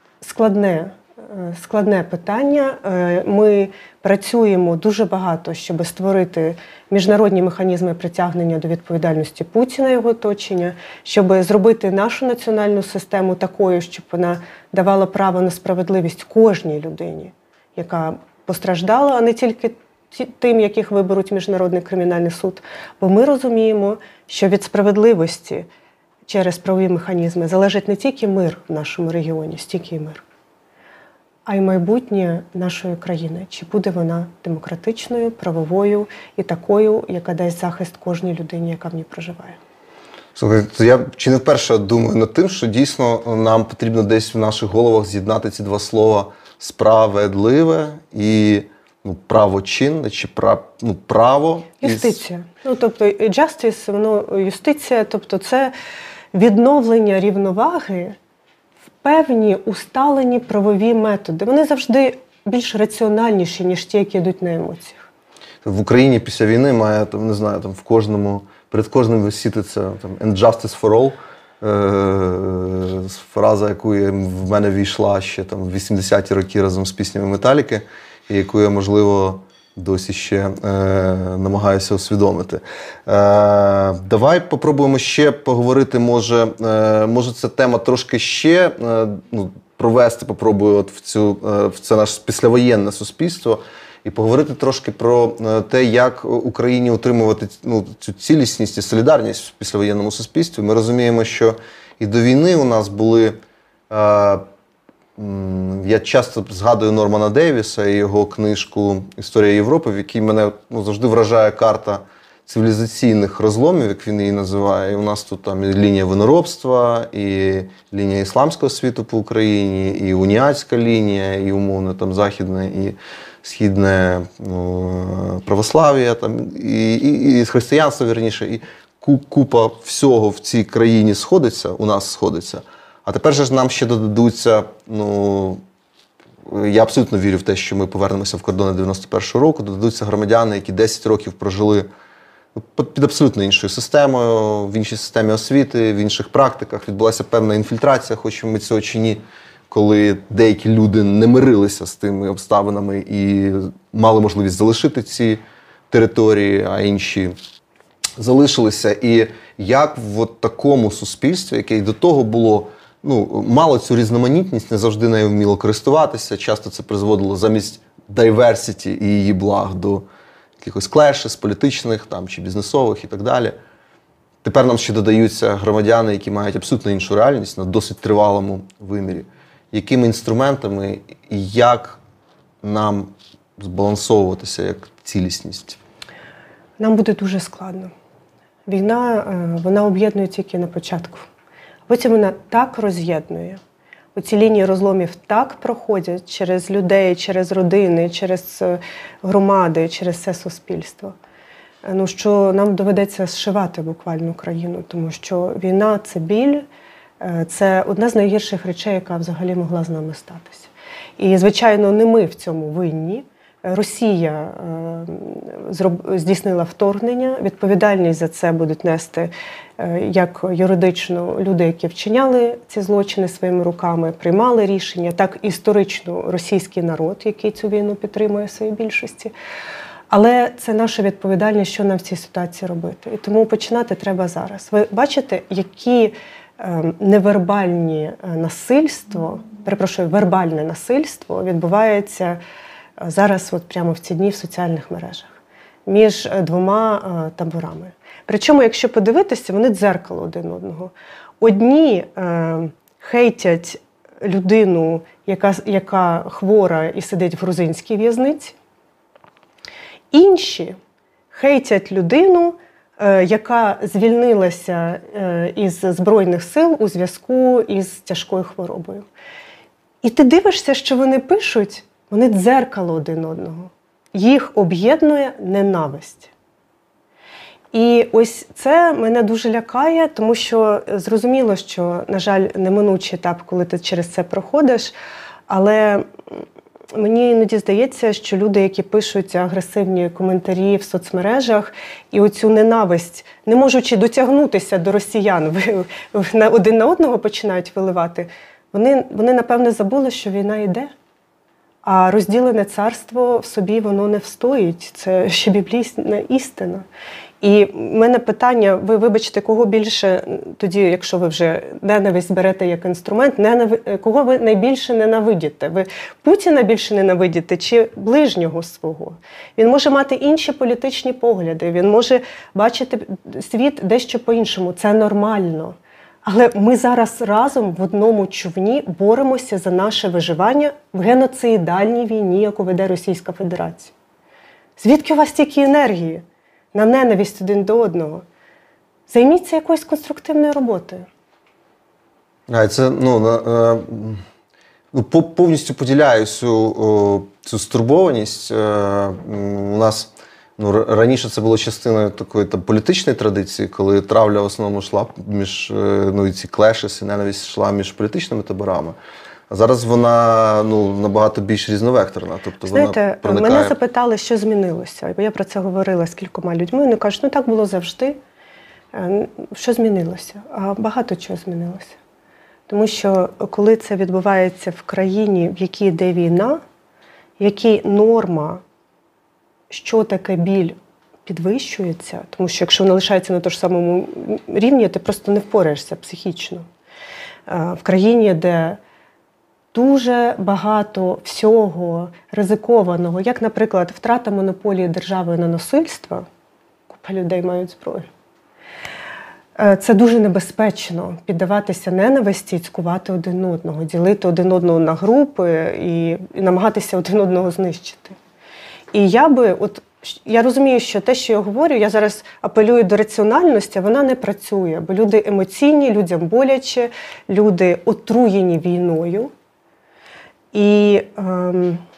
складне питання. Ми працюємо дуже багато, щоб створити міжнародні механізми притягнення до відповідальності Путіна і його оточення, щоб зробити нашу національну систему такою, щоб вона давала право на справедливість кожній людині, яка постраждала, а не тільки тим, яких виберуть Міжнародний кримінальний суд. Бо ми розуміємо, що від справедливості через правові механізми залежить не тільки мир в нашому регіоні, стільки й мир, а й майбутнє нашої країни. Чи буде вона демократичною, правовою і такою, яка дасть захист кожній людині, яка в ній проживає. Слухайте, я чи не вперше думаю над тим, що дійсно нам потрібно десь в наших головах з'єднати ці два слова «справедливе» і правочинне, чи право. Юстиція. Тобто justice, воно юстиція, тобто це відновлення рівноваги в певні усталені правові методи. Вони завжди більш раціональніші, ніж ті, які йдуть на емоціях. В Україні після війни має, не знаю, в кожному, перед кожним висіти це «And justice for all», фраза, яку в мене війшла ще в 80-ті роки разом з піснями Металіки, і яку я, можливо, досі ще намагаюся усвідомити. Давай попробуємо ще поговорити, може ця тема трошки ще провести, попробую в це наше післявоєнне суспільство, і поговорити трошки про те, як Україні утримувати цю цілісність і солідарність в післявоєнному суспільстві. Ми розуміємо, що і до війни у нас були... Я часто згадую Нормана Девіса і його книжку «Історія Європи», в якій мене завжди вражає карта цивілізаційних розломів, як він її називає. І у нас тут лінія виноробства, і лінія ісламського світу по Україні, і уніатська лінія, і умовно західне і східне православ'я, і християнство, вірніше. І купа всього в цій країні сходиться, у нас сходиться. А тепер же ж нам ще додадуться, ну, я абсолютно вірю в те, що ми повернемося в кордони 91-го року, додадуться громадяни, які 10 років прожили під абсолютно іншою системою, в іншій системі освіти, в інших практиках. Відбулася певна інфільтрація, хочемо ми цього чи ні, коли деякі люди не мирилися з тими обставинами і мали можливість залишити ці території, а інші залишилися. І як в такому суспільстві, яке й до того було, ну, мало цю різноманітність, не завжди нею вміло користуватися, часто це призводило замість diversity і її благ до якихось клешів політичних там, чи бізнесових і так далі. Тепер нам ще додаються громадяни, які мають абсолютно іншу реальність на досить тривалому вимірі. Якими інструментами і як нам збалансовуватися як цілісність? Нам буде дуже складно. Війна, вона об'єднує тільки на початку. Потім вона так роз'єднує. Оці лінії розломів так проходять через людей, через родини, через громади, через все суспільство. Ну, що нам доведеться зшивати буквально країну, тому що війна – це біль, це одна з найгірших речей, яка взагалі могла з нами статися. І, звичайно, не ми в цьому винні. Росія здійснила вторгнення, відповідальність за це будуть нести як юридично люди, які вчиняли ці злочини своїми руками, приймали рішення, так і історично російський народ, який цю війну підтримує в своїй більшості. Але це наша відповідальність, що нам в цій ситуації робити. І тому починати треба зараз. Ви бачите, які вербальне насильство відбувається зараз от прямо в ці дні в соціальних мережах між двома таборами. Причому, якщо подивитися, вони дзеркало один одного. Одні хейтять людину, яка хвора і сидить в грузинській в'язниці. Інші хейтять людину, яка звільнилася із Збройних сил у зв'язку із тяжкою хворобою. І ти дивишся, що вони пишуть, вони дзеркало один одного. Їх об'єднує ненависть. І ось це мене дуже лякає, тому що зрозуміло, що, на жаль, неминучий етап, коли ти через це проходиш, але мені іноді здається, що люди, які пишуть агресивні коментарі в соцмережах і оцю ненависть, не можучи дотягнутися до росіян, один на одного починають виливати, вони напевне забули, що війна йде. А розділене царство в собі воно не встоїть. Це ще біблійна істина. І в мене питання, ви вибачте, кого більше, тоді, якщо ви вже ненависть берете як інструмент, кого ви найбільше ненавидите? Ви Путіна більше ненавидите чи ближнього свого? Він може мати інші політичні погляди, він може бачити світ дещо по-іншому. Це нормально. Але ми зараз разом в одному човні боремося за наше виживання в геноцидальній війні, яку веде Російська Федерація. Звідки у вас стільки енергії на ненависть один до одного? Займіться якоюсь конструктивною роботою. Це, повністю поділяю цю стурбованість. У нас раніше це було частиною такої політичної традиції, коли травля в основному йшла між, і ці клеші, і ненависть йшла між політичними таборами. А зараз вона набагато більш різновекторна. Тобто знаєте, вона проникає... мене запитали, що змінилося. Бо я про це говорила з кількома людьми. Вони кажуть, так було завжди. Що змінилося? А багато чого змінилося. Тому що коли це відбувається в країні, в якій йде війна, в якій норма, що таке біль, підвищується, тому що якщо вона лишається на тому ж самому рівні, ти просто не впораєшся психічно. В країні, де дуже багато всього ризикованого, як, наприклад, втрата монополії держави на насильство, купа людей мають зброю. Це дуже небезпечно піддаватися ненависті і цькувати один одного, ділити один одного на групи і намагатися один одного знищити. І я розумію, що те, що я говорю, я зараз апелюю до раціональності, вона не працює, бо люди емоційні, людям боляче, люди отруєні війною. І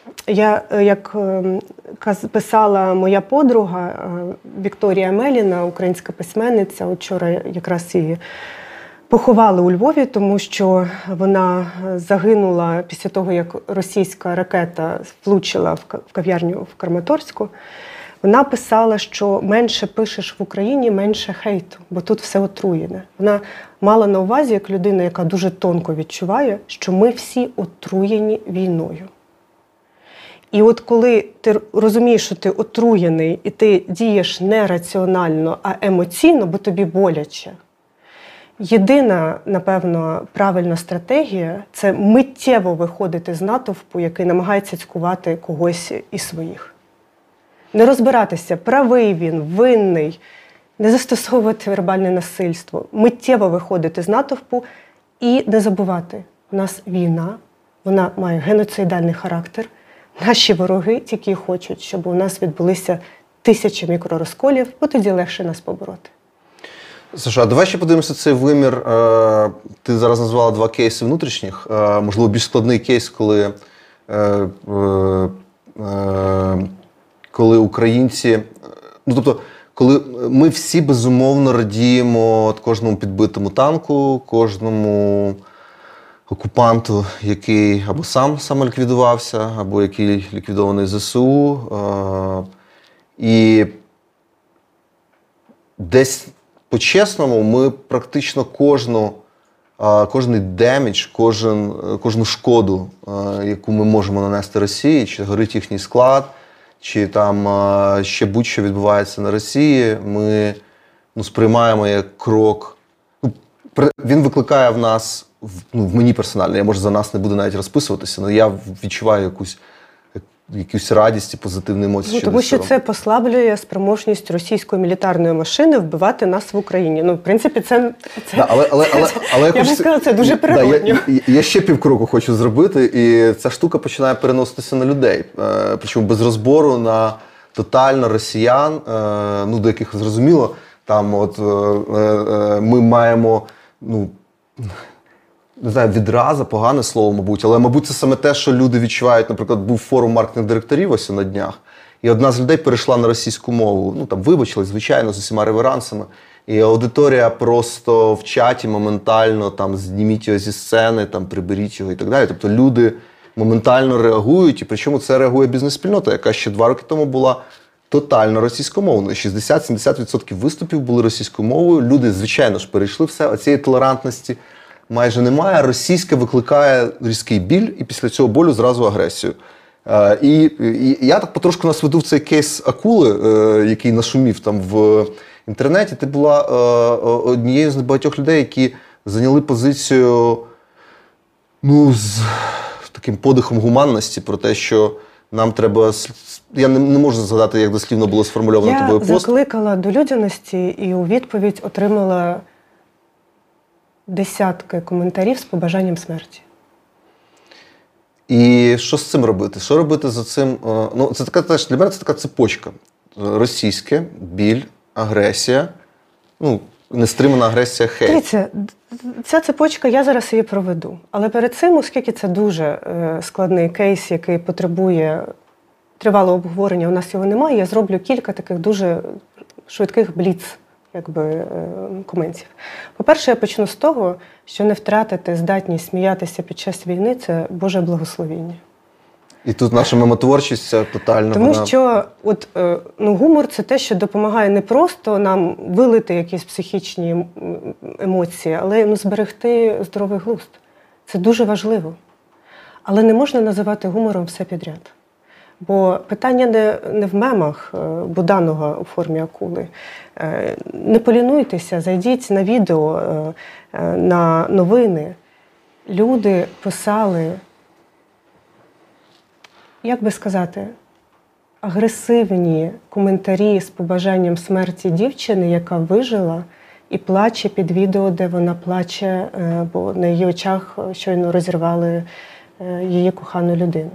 Як писала моя подруга Вікторія Меліна, українська письменниця, вчора якраз її поховали у Львові, тому що вона загинула після того, як російська ракета влучила в кав'ярню в Краматорську. Вона писала, що менше пишеш в Україні, менше хейту, бо тут все отруєне. Вона мала на увазі, як людина, яка дуже тонко відчуває, що ми всі отруєні війною. І от коли ти розумієш, що ти отруєний, і ти дієш не раціонально, а емоційно, бо тобі боляче, єдина, напевно, правильна стратегія – це миттєво виходити з натовпу, який намагається цькувати когось із своїх. Не розбиратися, правий він, винний, не застосовувати вербальне насильство, миттєво виходити з натовпу і не забувати, у нас війна, вона має геноцидальний характер, наші вороги тільки і хочуть, щоб у нас відбулися тисячі мікророзколів, бо тоді легше нас побороти. Саша, а давай ще подивимося цей вимір. Ти зараз назвала 2 кейси внутрішніх. Можливо, більш складний кейс, коли українці... Ну, тобто, коли ми всі безумовно радіємо кожному підбитому танку, кожному окупанту, який або сам самоліквідувався, або який ліквідований ЗСУ. І десь по-чесному ми практично кожний демідж, кожну шкоду, яку ми можемо нанести Росії, чи горить їхній склад, чи там ще будь-що відбувається на Росії, ми сприймаємо як крок. Він викликає в нас, в мені персонально, я, може, за нас не буду навіть розписуватися, але я відчуваю якусь радість і позитивні емоції. Тому що це послаблює спроможність російської мілітарної машини вбивати нас в Україні. Ну, в принципі, це я б сказала, це дуже природньо. Я ще півкроку хочу зробити, і ця штука починає переноситися на людей. Причому без розбору на тотально росіян, до яких зрозуміло, там от ми маємо, не знаю, відраза, погане слово, мабуть, але, мабуть, це саме те, що люди відчувають. Наприклад, був форум маркетинг директорів ось на днях, і одна з людей перейшла на російську мову. Там вибачились, звичайно, з усіма реверансами. І аудиторія просто в чаті моментально там зніміть його зі сцени, там приберіть його і так далі. Тобто люди моментально реагують, і причому це реагує бізнес-спільнота, яка ще 2 роки тому була тотально російськомовною. 60-70% виступів були російською мовою. Люди, звичайно ж, перейшли все, а цієї толерантності майже немає. Російське викликає різкий біль, і після цього болю зразу агресію. І я так потрошку нас веду в цей кейс акули, який нашумів там в інтернеті. Ти була однією з небагатьох людей, які зайняли позицію з таким подихом гуманності про те, що нам треба... Я не можу згадати, як дослівно було сформульовано тобою пост. Я закликала до людяності і у відповідь отримала десятки коментарів з побажанням смерті. І що з цим робити? Що робити за цим? Це така, теж, для мене це така цепочка. Російське, біль, агресія, нестримана агресія, хейт. Дивіться, ця цепочка, я зараз її проведу. Але перед цим, оскільки це дуже складний кейс, який потребує тривалого обговорення, у нас його немає, я зроблю кілька таких дуже швидких бліц коментів. По-перше, я почну з того, що не втратити здатність сміятися під час війни – це Боже благословіння. І тут наша мемотворчість тотально. Тому що гумор – це те, що допомагає не просто нам вилити якісь психічні емоції, але зберегти здоровий глузд. Це дуже важливо. Але не можна називати гумором все підряд. Бо питання не в мемах Буданова у формі акули. Не полінуйтеся, зайдіть на відео, на новини. Люди писали, як би сказати, агресивні коментарі з побажанням смерті дівчини, яка вижила і плаче під відео, де вона плаче, бо на її очах щойно розірвали її кохану людину.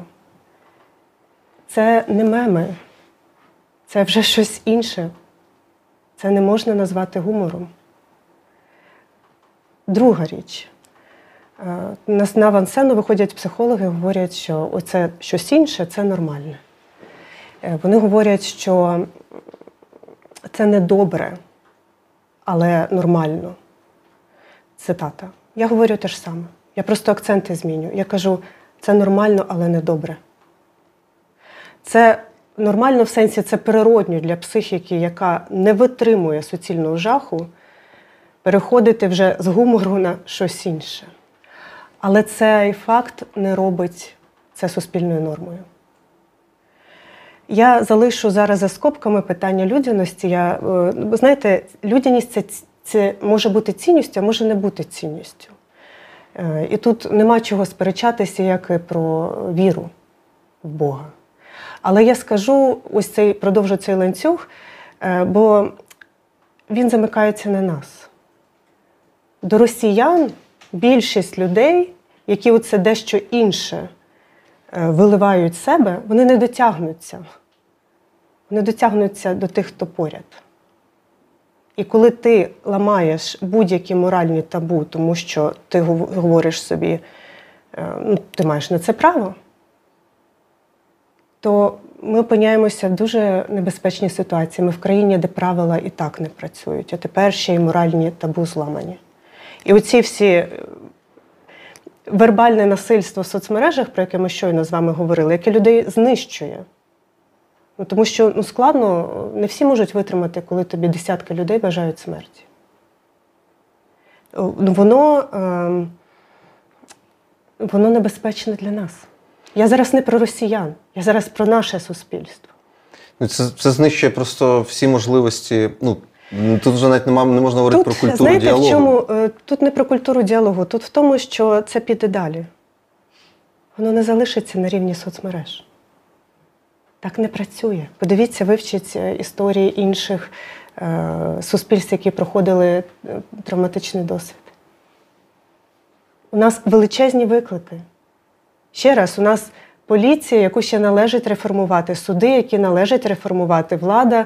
Це не меми, це вже щось інше. Це не можна назвати гумором. Друга річ. На авансцену виходять психологи, говорять, що оце щось інше – це нормальне. Вони говорять, що це не добре, але нормально. Цитата. Я говорю те ж саме. Я просто акценти змінюю. Я кажу, це нормально, але не добре. Це нормально в сенсі, це природньо для психіки, яка не витримує суцільного жаху, переходити вже з гумору на щось інше. Але цей факт не робить це суспільною нормою. Я залишу зараз за скобками питання людяності. Ви знаєте, людяність це може бути цінністю, а може не бути цінністю. І тут нема чого сперечатися, як і про віру в Бога. Але я скажу, продовжу цей ланцюг, бо він замикається на нас. До росіян більшість людей, які оце дещо інше виливають з себе, вони не дотягнуться. Вони дотягнуться до тих, хто поряд. І коли ти ламаєш будь-які моральні табу, тому що ти говориш собі, ти маєш на це право, то ми опиняємося в дуже небезпечній ситуації. Ми в країні, де правила і так не працюють, а тепер ще й моральні табу зламані. І оці всі вербальне насильство в соцмережах, про яке ми щойно з вами говорили, яке людей знищує. Тому що складно, не всі можуть витримати, коли тобі десятки людей бажають смерті. Воно небезпечне для нас. Я зараз не про росіян, я зараз про наше суспільство. Це знищує просто всі можливості. Тут вже навіть не можна говорити про культуру діалогу. В чому? Тут не про культуру діалогу, тут в тому, що це піде далі. Воно не залишиться на рівні соцмереж. Так не працює. Подивіться, вивчіть історії інших суспільств, які проходили травматичний досвід. У нас величезні виклики. Ще раз, у нас поліція, яку ще належить реформувати, суди, які належать реформувати, влада,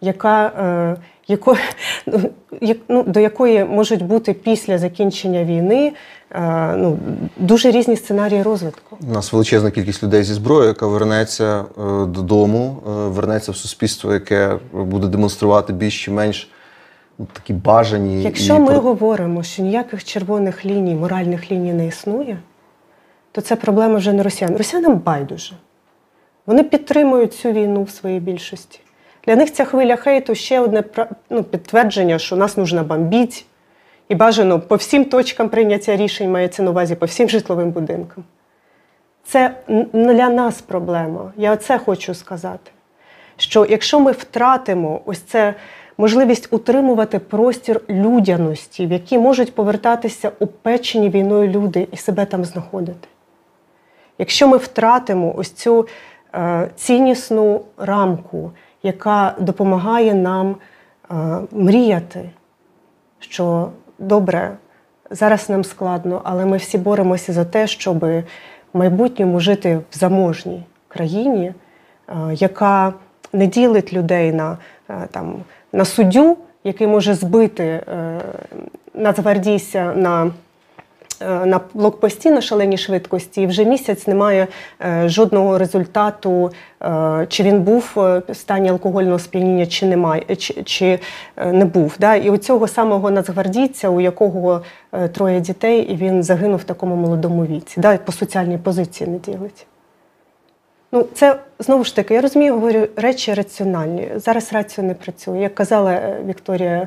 до якої можуть бути після закінчення війни дуже різні сценарії розвитку. У нас величезна кількість людей зі зброєю, яка вернеться додому, вернеться в суспільство, яке буде демонструвати більш чи менш такі бажані. Якщо ми говоримо, що ніяких червоних ліній, моральних ліній не існує, то це проблема вже не росіян. Росіянам байдуже. Вони підтримують цю війну в своїй більшості. Для них ця хвиля хейту ще одне підтвердження, що нас нужно бомбити. І бажано по всім точкам прийняття рішень, мається на увазі, по всім житловим будинкам. Це для нас проблема. Я оце хочу сказати. Що якщо ми втратимо ось це можливість утримувати простір людяності, в який можуть повертатися упечені війною люди і себе там знаходити. Якщо ми втратимо ось цю ціннісну рамку, яка допомагає нам мріяти, що добре, зараз нам складно, але ми всі боремося за те, щоб в майбутньому жити в заможній країні, яка не ділить людей на суддю, який може збити нацгвардійця на блокпості на шаленій швидкості, і вже місяць немає жодного результату, чи він був в стані алкогольного сп'яніння, чи не був. Да? І у цього самого нацгвардійця, у якого 3 дітей, і він загинув в такому молодому віці. Да? По соціальній позиції не ділить. Це, знову ж таки, я розумію, говорю речі раціональні. Зараз рація не працює. Як казала Вікторія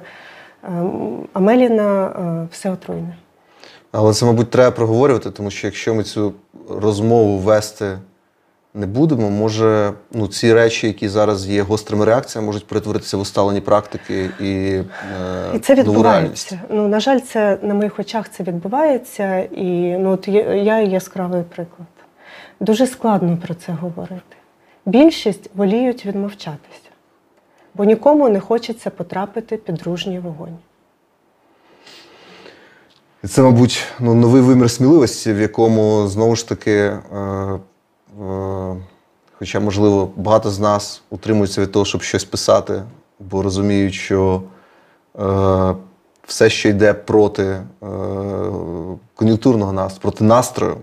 Амеліна, все отруйне. Але це, мабуть, треба проговорювати, тому що якщо ми цю розмову вести не будемо, може ці речі, які зараз є гострими реакціями, можуть перетворитися в усталені практики і це відбувається. На жаль, це на моїх очах це відбувається, і я яскравий приклад. Дуже складно про це говорити. Більшість воліють відмовчатися, бо нікому не хочеться потрапити під дружній вогонь. Це, мабуть, новий вимір сміливості, в якому, знову ж таки, хоча, можливо, багато з нас утримуються від того, щоб щось писати, бо розуміють, що все, що йде проти кон'юнктурного настрою, проти настрою,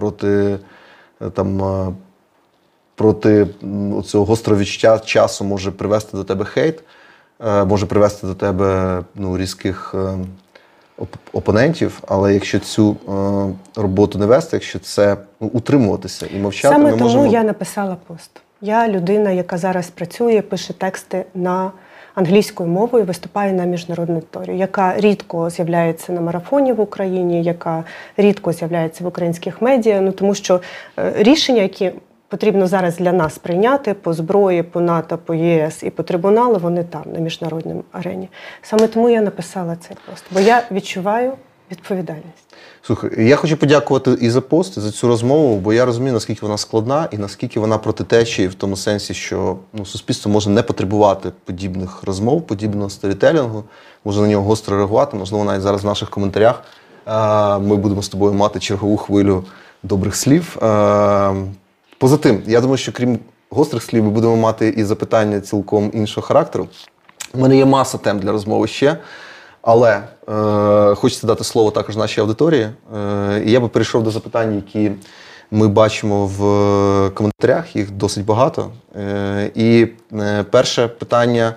проти цього гострого відчуття часу може привести до тебе хейт, може привести до тебе різких опонентів, але якщо цю роботу не вести, якщо це утримуватися і мовчати, саме ми тому можемо... я написала пост. Я людина, яка зараз працює, пише тексти на англійською мовою, виступає на міжнародну аудиторію, яка рідко з'являється на марафоні в Україні, яка рідко з'являється в українських медіа, тому що рішення, які потрібно зараз для нас прийняти по зброї, по НАТО, по ЄС і по трибуналу, вони там, на міжнародній арені. Саме тому я написала цей пост, бо я відчуваю відповідальність. Слухай, я хочу подякувати і за пост, і за цю розмову, бо я розумію, наскільки вона складна і наскільки вона проти течії в тому сенсі, що суспільство може не потребувати подібних розмов, подібного сторітелінгу, може на нього гостро реагувати, можливо, навіть зараз в наших коментарях ми будемо з тобою мати чергову хвилю добрих слів. Поза тим, я думаю, що крім гострих слів, ми будемо мати і запитання цілком іншого характеру. У мене є маса тем для розмови ще, але хочеться дати слово також нашій аудиторії. І я би перейшов до запитань, які ми бачимо в коментарях, їх досить багато. І перше питання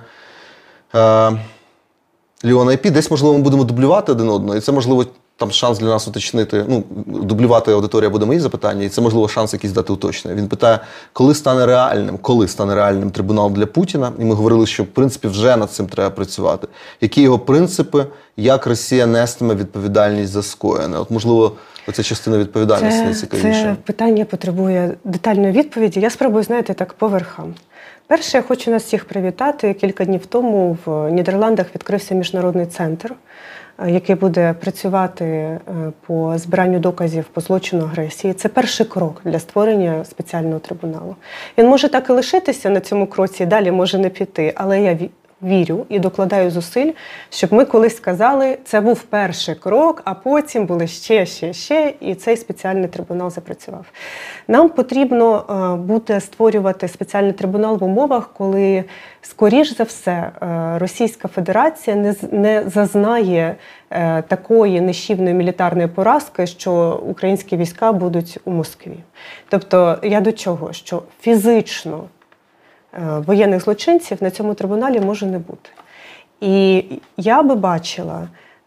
Леона IP. Десь, можливо, ми будемо дублювати один одного, і це, можливо, там шанс для нас уточнити, дублювати аудиторія буде мої запитання, і це, можливо, шанс якийсь дати уточнення. Він питає, коли стане реальним трибунал для Путіна? І ми говорили, що, в принципі, вже над цим треба працювати. Які його принципи, як Росія нестиме відповідальність за скоєне? От, можливо, оця частина відповідальності найцікавіша. Це питання потребує детальної відповіді. Я спробую, знаєте, так по верхам. Перше, я хочу нас всіх привітати. Кілька днів тому в Нідерландах відкрився міжнародний центр, який буде працювати по збиранню доказів по злочину агресії. Це перший крок для створення спеціального трибуналу. Він може так і лишитися на цьому кроці, далі може не піти, але я вірю і докладаю зусиль, щоб ми колись сказали, це був перший крок, а потім були ще, і цей спеціальний трибунал запрацював. Нам потрібно буде створювати спеціальний трибунал в умовах, коли, скоріш за все, Російська Федерація не зазнає такої нищівної мілітарної поразки, що українські війська будуть у Москві. Тобто, я до чого? Що фізично воєнних злочинців на цьому трибуналі може не бути. І я би бачила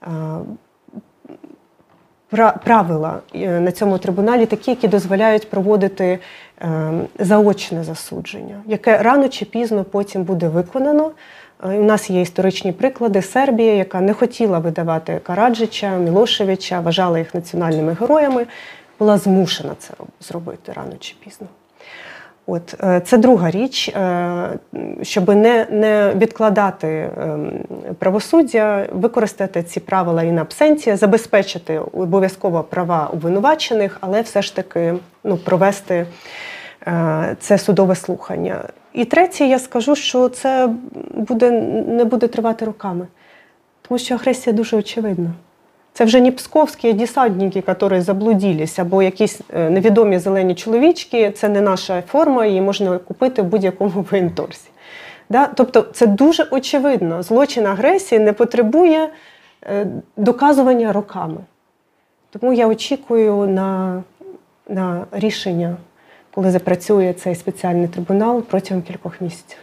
правила на цьому трибуналі такі, які дозволяють проводити заочне засудження, яке рано чи пізно потім буде виконано. У нас є історичні приклади. Сербія, яка не хотіла видавати Караджича, Мілошевича, вважала їх національними героями, була змушена це зробити рано чи пізно. От, це друга річ, щоб не відкладати правосуддя, використати ці правила in absentia, забезпечити обов'язково права обвинувачених, але все ж таки провести це судове слухання. І третє, я скажу, що це не буде тривати роками, тому що агресія дуже очевидна. Це вже не псковські десантники, які заблудились, або якісь невідомі зелені чоловічки, це не наша форма, її можна купити в будь-якому воєнторсі. Да? Тобто це дуже очевидно. Злочин агресії не потребує доказування роками. Тому я очікую на рішення, коли запрацює цей спеціальний трибунал протягом кількох місяців.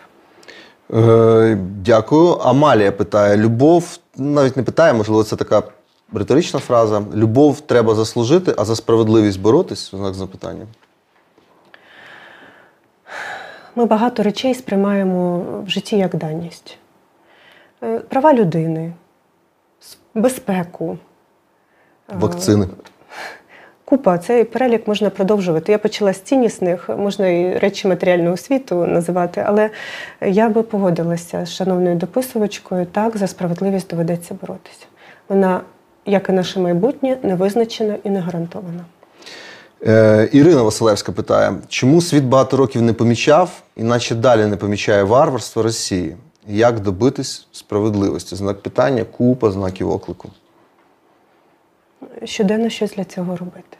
Дякую. Амалія питає, любов, навіть не питає, можливо, це така риторична фраза. Любов треба заслужити, а за справедливість боротись? Знак запитання. Ми багато речей сприймаємо в житті як даність. Права людини, безпеку. Вакцини. Купа. Цей перелік можна продовжувати. Я почала з ціннісних, можна і речі матеріального світу називати, але я би погодилася з шановною дописувачкою, так, за справедливість доведеться боротися. Вона, як і наше майбутнє, не визначена і не гарантована. Ірина Василевська питає, чому світ багато років не помічав, іначе далі не помічає варварство Росії? Як добитись справедливості? Знак питання, купа знаків оклику. Щоденно щось для цього робити.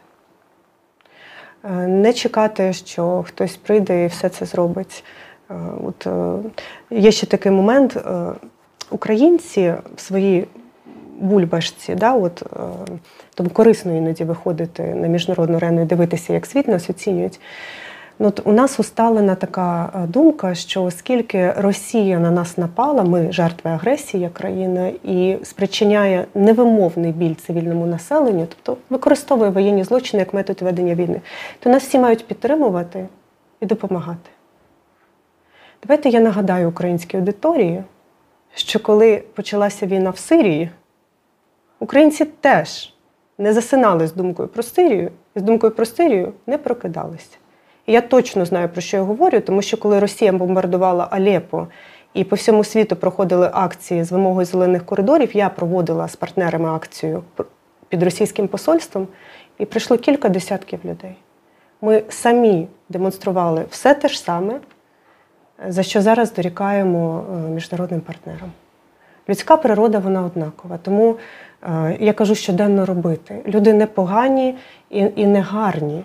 Не чекати, що хтось прийде і все це зробить. Є ще такий момент. Українці в своїй бульбашці, да, от, тому корисно іноді виходити на міжнародну арену і дивитися, як світ нас оцінюють. Ну, от у нас усталена така думка, що оскільки Росія на нас напала, ми жертви агресії як країна, і спричиняє невимовний біль цивільному населенню, тобто використовує воєнні злочини як метод ведення війни, то нас всі мають підтримувати і допомагати. Давайте я нагадаю українській аудиторії, що коли почалася війна в Сирії, українці теж не засинали з думкою про Сирію, і з думкою про Сирію не прокидалися. І я точно знаю, про що я говорю, тому що коли Росія бомбардувала Алеппо і по всьому світу проходили акції з вимогою зелених коридорів, я проводила з партнерами акцію під російським посольством, і прийшло кілька десятків людей. Ми самі демонстрували все те ж саме, за що зараз дорікаємо міжнародним партнерам. Людська природа, вона однакова. Тому я кажу, щоденно робити. Люди не погані і не гарні.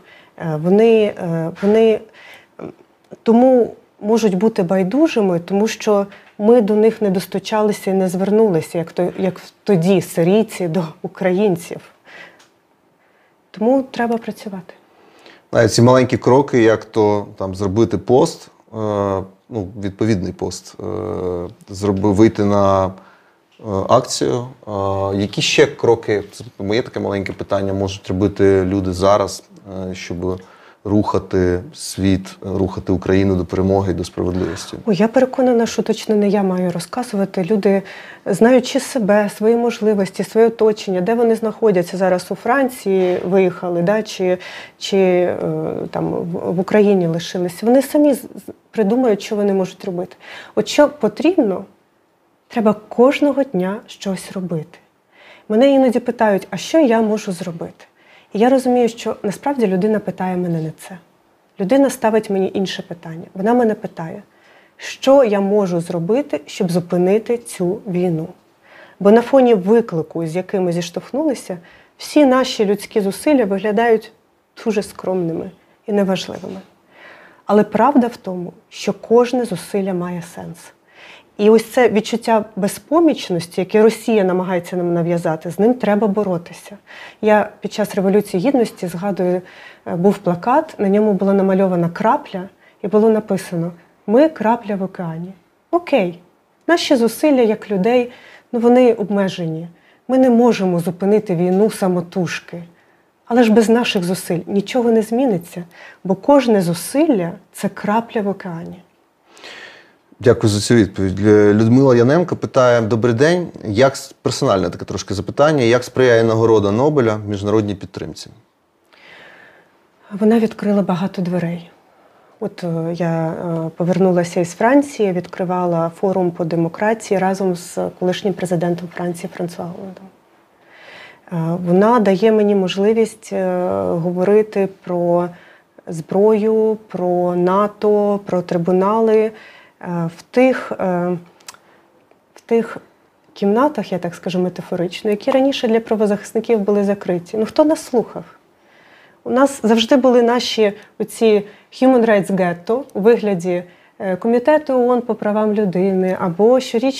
Вони тому можуть бути байдужими, тому що ми до них не достучалися і не звернулися, як тоді сирійці до українців. Тому треба працювати. Навіть ці маленькі кроки, як то там зробити пост, ну, відповідний пост, вийти на акцію. Які ще кроки, це моє таке маленьке питання, можуть робити люди зараз, щоб рухати світ, рухати Україну до перемоги і до справедливості? Я переконана, що точно не я маю розказувати. Люди, знаючи себе, свої можливості, своє оточення, де вони знаходяться зараз у Франції, виїхали, да, чи там в Україні лишилися, вони самі придумають, що вони можуть робити. От що потрібно, треба кожного дня щось робити. Мене іноді питають, а що я можу зробити? І я розумію, що насправді людина питає мене не це. Людина ставить мені інше питання. Вона мене питає, що я можу зробити, щоб зупинити цю війну? Бо на фоні виклику, з яким ми зіштовхнулися, всі наші людські зусилля виглядають дуже скромними і неважливими. Але правда в тому, що кожне зусилля має сенс. І ось це відчуття безпомічності, яке Росія намагається нам нав'язати, з ним треба боротися. Я під час Революції Гідності, згадую, був плакат, на ньому була намальована крапля, і було написано «Ми – крапля в океані». Окей, наші зусилля як людей, вони обмежені. Ми не можемо зупинити війну самотужки. Але ж без наших зусиль нічого не зміниться, бо кожне зусилля – це крапля в океані. Дякую за цю відповідь. Людмила Яненко питає: добрий день, персональне таке трошки запитання, як сприяє нагорода Нобеля міжнародній підтримці? Вона відкрила багато дверей. От я повернулася із Франції, відкривала форум по демократії разом з колишнім президентом Франції Франсуа Олландом. Вона дає мені можливість говорити про зброю, про НАТО, про трибунали в тих кімнатах, я так скажу метафорично, які раніше для правозахисників були закриті. Хто нас слухав? У нас завжди були наші оці Human Rights Ghetto у вигляді Комітету ООН по правам людини або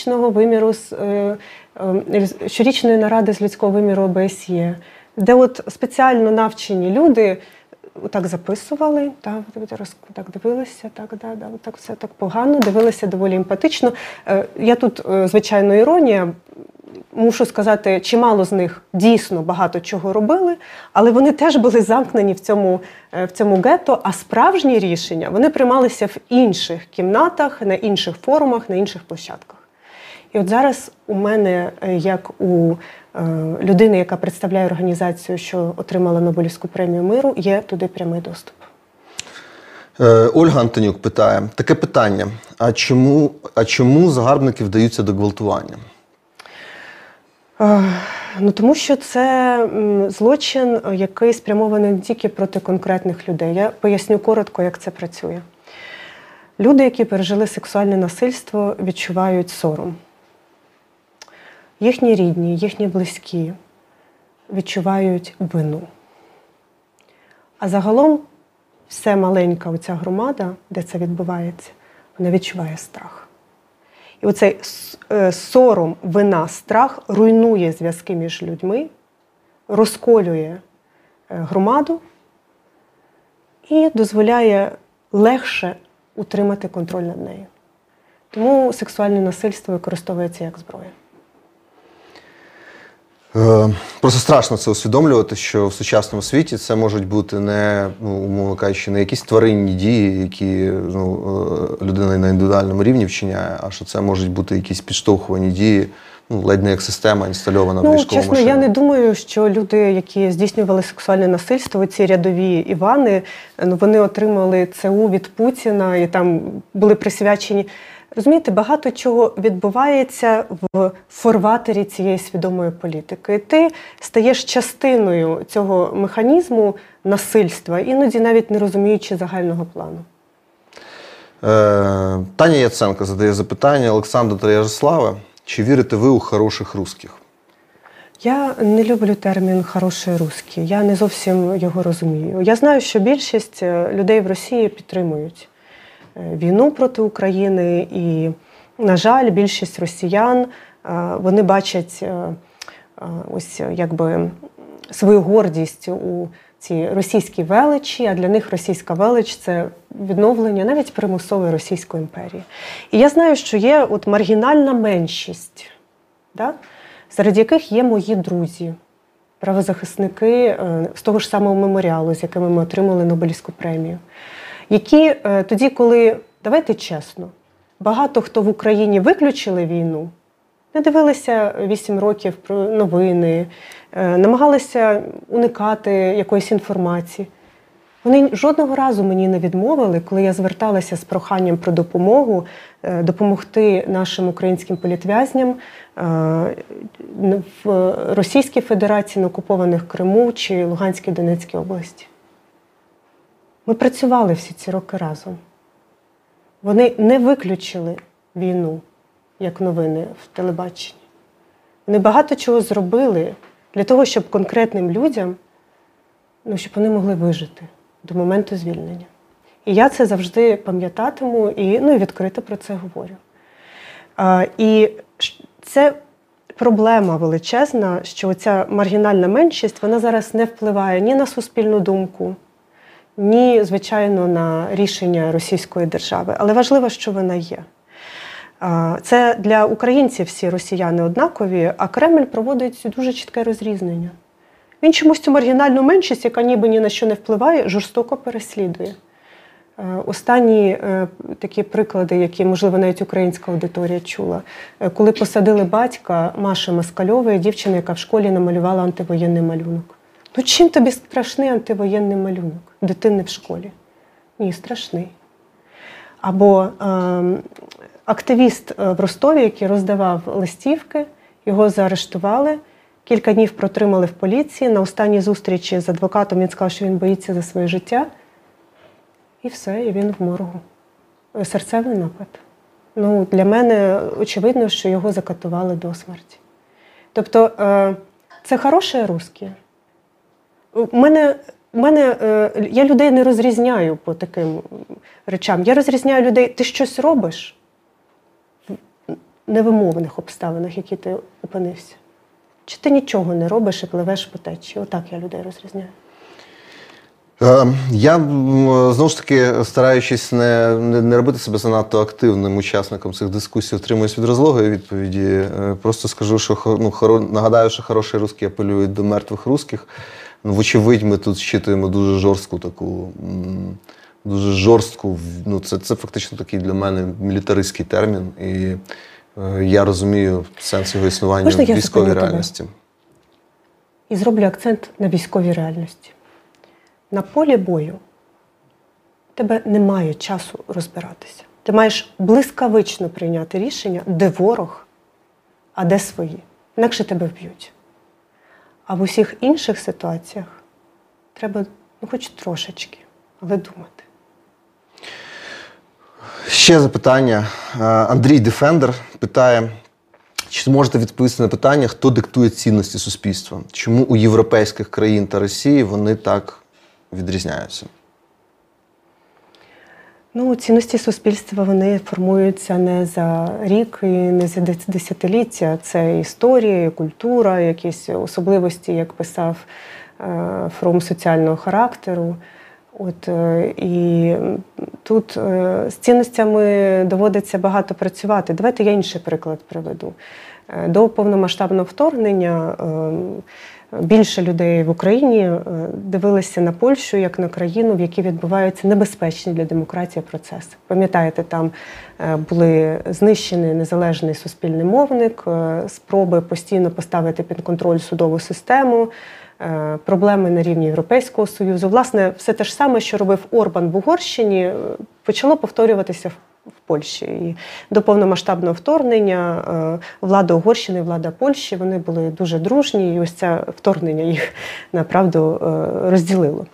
щорічної наради з людського виміру ОБСЄ, де от спеціально навчені люди так записували, так дивилися, так все так погано, дивилися доволі емпатично. Я тут, звичайно, іронія. Мушу сказати, чимало з них дійсно багато чого робили, але вони теж були замкнені в цьому гетто, а справжні рішення вони приймалися в інших кімнатах, на інших форумах, на інших площадках. І от зараз у мене, як у людини, яка представляє організацію, що отримала Нобелівську премію миру, є туди прямий доступ. Ольга Антонюк питає, таке питання, а чому загарбники вдаються до гвалтування? Тому що це злочин, який спрямований не тільки проти конкретних людей. Я поясню коротко, як це працює. Люди, які пережили сексуальне насильство, відчувають сором. Їхні рідні, їхні близькі відчувають вину. А загалом вся маленька оця громада, де це відбувається, вона відчуває страх. І оцей сором, вина, страх руйнує зв'язки між людьми, розколює громаду і дозволяє легше утримати контроль над нею. Тому сексуальне насильство використовується як зброя. Просто страшно це усвідомлювати, що в сучасному світі це можуть бути не, умовно кажучи, не якісь тваринні дії, які людина на індивідуальному рівні вчиняє, а що це можуть бути якісь підштовхувані дії, ледь не як система інстальована в військову чесно, машину. я не думаю, що люди, які здійснювали сексуальне насильство, ці рядові Івани, вони отримали ЦУ від Путіна і там були присвячені. Розумієте, багато чого відбувається в форватері цієї свідомої політики. І ти стаєш частиною цього механізму насильства, іноді навіть не розуміючи загального плану. Таня Яценко задає запитання: Олександра та Ярослава, чи вірите ви у хороших русських? Я не люблю термін «хороший русський», я не зовсім його розумію. Я знаю, що більшість людей в Росії підтримують війну проти України і, на жаль, більшість росіян, вони бачать ось якби свою гордість у цій російській величі, а для них російська велич – це відновлення навіть примусової Російської імперії. І я знаю, що є от маргінальна меншість, да? Серед яких є мої друзі, правозахисники з того ж самого меморіалу, з якими ми отримали Нобелівську премію, які тоді, коли, давайте чесно, багато хто в Україні виключили війну, не дивилися 8 років про новини, намагалися уникати якоїсь інформації. Вони жодного разу мені не відмовили, коли я зверталася з проханням про допомогу, допомогти нашим українським політв'язням в Російській Федерації, на окупованих Криму чи Луганській, Донецькій області. Ми працювали всі ці роки разом. Вони не виключили війну, як новини в телебаченні. Вони багато чого зробили для того, щоб конкретним людям, щоб вони могли вижити до моменту звільнення. І я це завжди пам'ятатиму і відкрито про це говорю. І це проблема величезна, що ця маргінальна меншість, вона зараз не впливає ні на суспільну думку, ні, звичайно, на рішення російської держави. Але важливо, що вона є. Це для українців всі росіяни однакові, а Кремль проводить дуже чітке розрізнення. Він чомусь цю маргінальну меншість, яка ніби ні на що не впливає, жорстоко переслідує. Останні такі приклади, які, можливо, навіть українська аудиторія чула. Коли посадили батька Маші Москальової, дівчини, яка в школі намалювала антивоєнний малюнок. Чим тобі страшний антивоєнний малюнок дитини в школі? Ні, страшний. Або активіст в Ростові, який роздавав листівки, його заарештували, кілька днів протримали в поліції. На останній зустрічі з адвокатом він сказав, що він боїться за своє життя. І все, і він в моргу. Серцевий напад. Для мене очевидно, що його закатували до смерті. Тобто, це хороше русське. Я людей не розрізняю по таким речам. Я розрізняю людей, ти щось робиш в невимовних обставинах, які ти опинився. Чи ти нічого не робиш і пливеш по течії. Отак я людей розрізняю. Я, знову ж таки, стараючись не робити себе занадто активним учасником цих дискусій, утримуюсь від розлогої відповіді. Просто скажу, що нагадаю, що хороші русські апелюють до мертвих русських. Вочевидь, ми тут щитуємо дуже жорстку, це фактично такий для мене мілітаристський термін. І я розумію сенс його існування в військовій реальності. І зроблю акцент на військовій реальності. На полі бою в тебе немає часу розбиратися. Ти маєш блискавично прийняти рішення, де ворог, а де свої. Інакше тебе вб'ють. А в усіх інших ситуаціях треба, хоч трошечки, але думати. Ще запитання. Андрій Дефендер питає, чи можете відповісти на питання, хто диктує цінності суспільства? Чому у європейських країн та Росії вони так відрізняються? Ну, цінності суспільства, вони формуються не за рік і не за десятиліття. Це історія, культура, якісь особливості, як писав Фром, соціального характеру. І тут з цінностями доводиться багато працювати. Давайте я інший приклад приведу. До повномасштабного вторгнення більше людей в Україні дивилися на Польщу як на країну, в якій відбуваються небезпечні для демократії процеси. Пам'ятаєте, там були знищені незалежний суспільний мовник, спроби постійно поставити під контроль судову систему, проблеми на рівні Європейського Союзу. Власне, все те ж саме, що робив Орбан в Угорщині, почало повторюватися в Польщі. І до повномасштабного вторгнення влада Угорщини і влада Польщі, вони були дуже дружні, і ось це вторгнення їх, направду, розділило.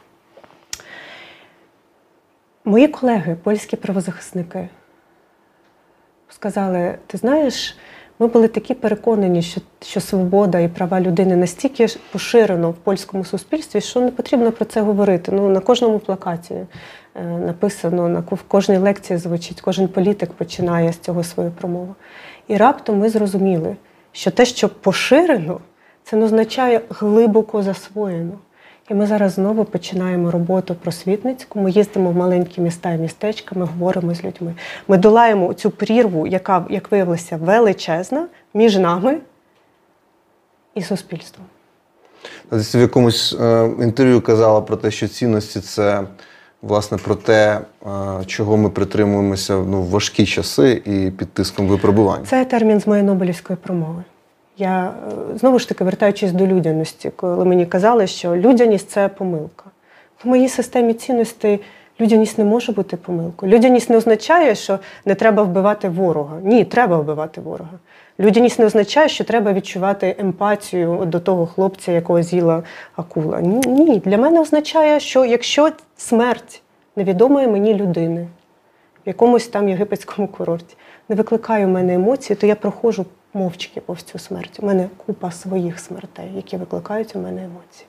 Мої колеги, польські правозахисники, сказали, ти знаєш, ми були такі переконані, що свобода і права людини настільки поширено в польському суспільстві, що не потрібно про це говорити. Ну, на кожному плакаті написано, в кожній лекції звучить, кожен політик починає з цього свою промову. І раптом ми зрозуміли, що те, що поширено, це не означає глибоко засвоєно. І ми зараз знову починаємо роботу просвітницьку, ми їздимо в маленькі міста і містечка, ми говоримо з людьми. Ми долаємо цю прірву, яка, як виявилося, величезна між нами і суспільством. Десь в якомусь інтерв'ю казала про те, що цінності – це, власне, про те, чого ми притримуємося в важкі часи і під тиском випробувань. Це термін з моєї Нобелівської промови. Я, знову ж таки, вертаючись до людяності, коли мені казали, що людяність – це помилка. В моїй системі цінностей людяність не може бути помилкою. Людяність не означає, що не треба вбивати ворога. Ні, треба вбивати ворога. Людяність не означає, що треба відчувати емпатію до того хлопця, якого з'їла акула. Ні, для мене означає, що якщо смерть невідомої мені людини в якомусь там єгипетському курорті не викликає в мене емоції, то я проходжу мовчки повз цю смерть. У мене купа своїх смертей, які викликають у мене емоції.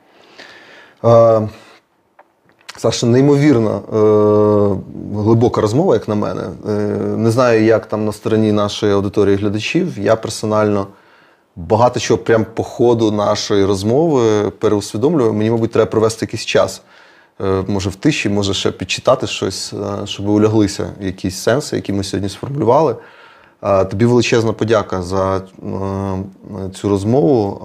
Саша, неймовірно глибока розмова, як на мене. Не знаю, як там на стороні нашої аудиторії глядачів. Я персонально багато чого прямо по ходу нашої розмови переусвідомлюю. Мені, мабуть, треба провести якийсь час. Може в тиші, може ще підчитати щось, щоб уляглися якісь сенси, які ми сьогодні сформулювали. Тобі величезна подяка за цю розмову.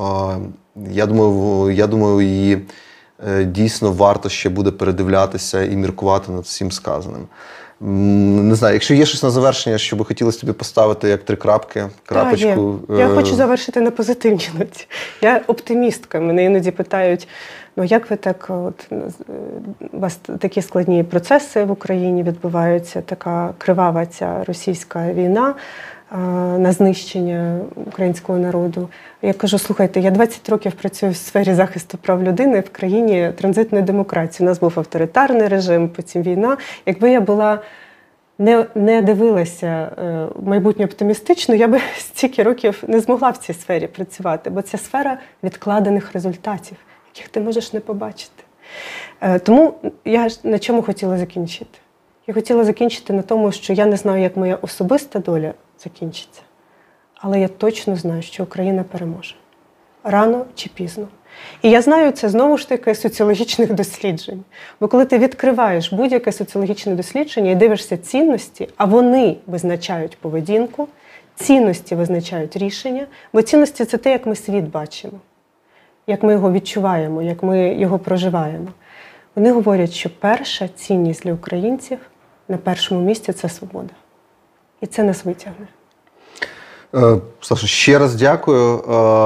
Я думаю, її дійсно варто ще буде передивлятися і міркувати над всім сказаним. Не знаю, якщо є щось на завершення, що би хотілося тобі поставити, як 3 крапки, крапочку. Я хочу завершити на позитивній ноті. Я оптимістка. Мене іноді питають, ну як ви так, у вас такі складні процеси в Україні відбуваються, така кривава ця російська війна на знищення українського народу. Я кажу, слухайте, я 20 років працюю в сфері захисту прав людини в країні транзитної демократії. У нас був авторитарний режим, потім війна. Якби я була не дивилася майбутнє оптимістично, я би стільки років не змогла в цій сфері працювати, бо це сфера відкладених результатів, яких ти можеш не побачити. Тому я на чому хотіла закінчити? Я хотіла закінчити на тому, що я не знаю, як моя особиста доля закінчиться, але я точно знаю, що Україна переможе. Рано чи пізно. І я знаю це, знову ж таки, з соціологічних досліджень. Бо коли ти відкриваєш будь-яке соціологічне дослідження і дивишся цінності, а вони визначають поведінку, цінності визначають рішення, бо цінності – це те, як ми світ бачимо, як ми його відчуваємо, як ми його проживаємо. Вони говорять, що перша цінність для українців на першому місці – це свобода. І це нас витягне. Саша, ще раз дякую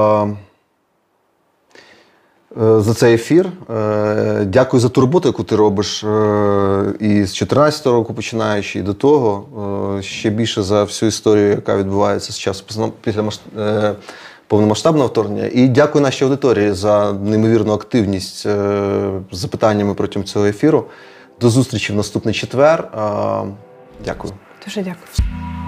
за цей ефір. Дякую за ту роботу, яку ти робиш і з 2014 року починаючи, і до того. Ще більше за всю історію, яка відбувається з часу після повномасштабного вторгнення. І дякую нашій аудиторії за неймовірну активність з запитаннями протягом цього ефіру. До зустрічі в наступний четвер. Дякую. Дуже дякую.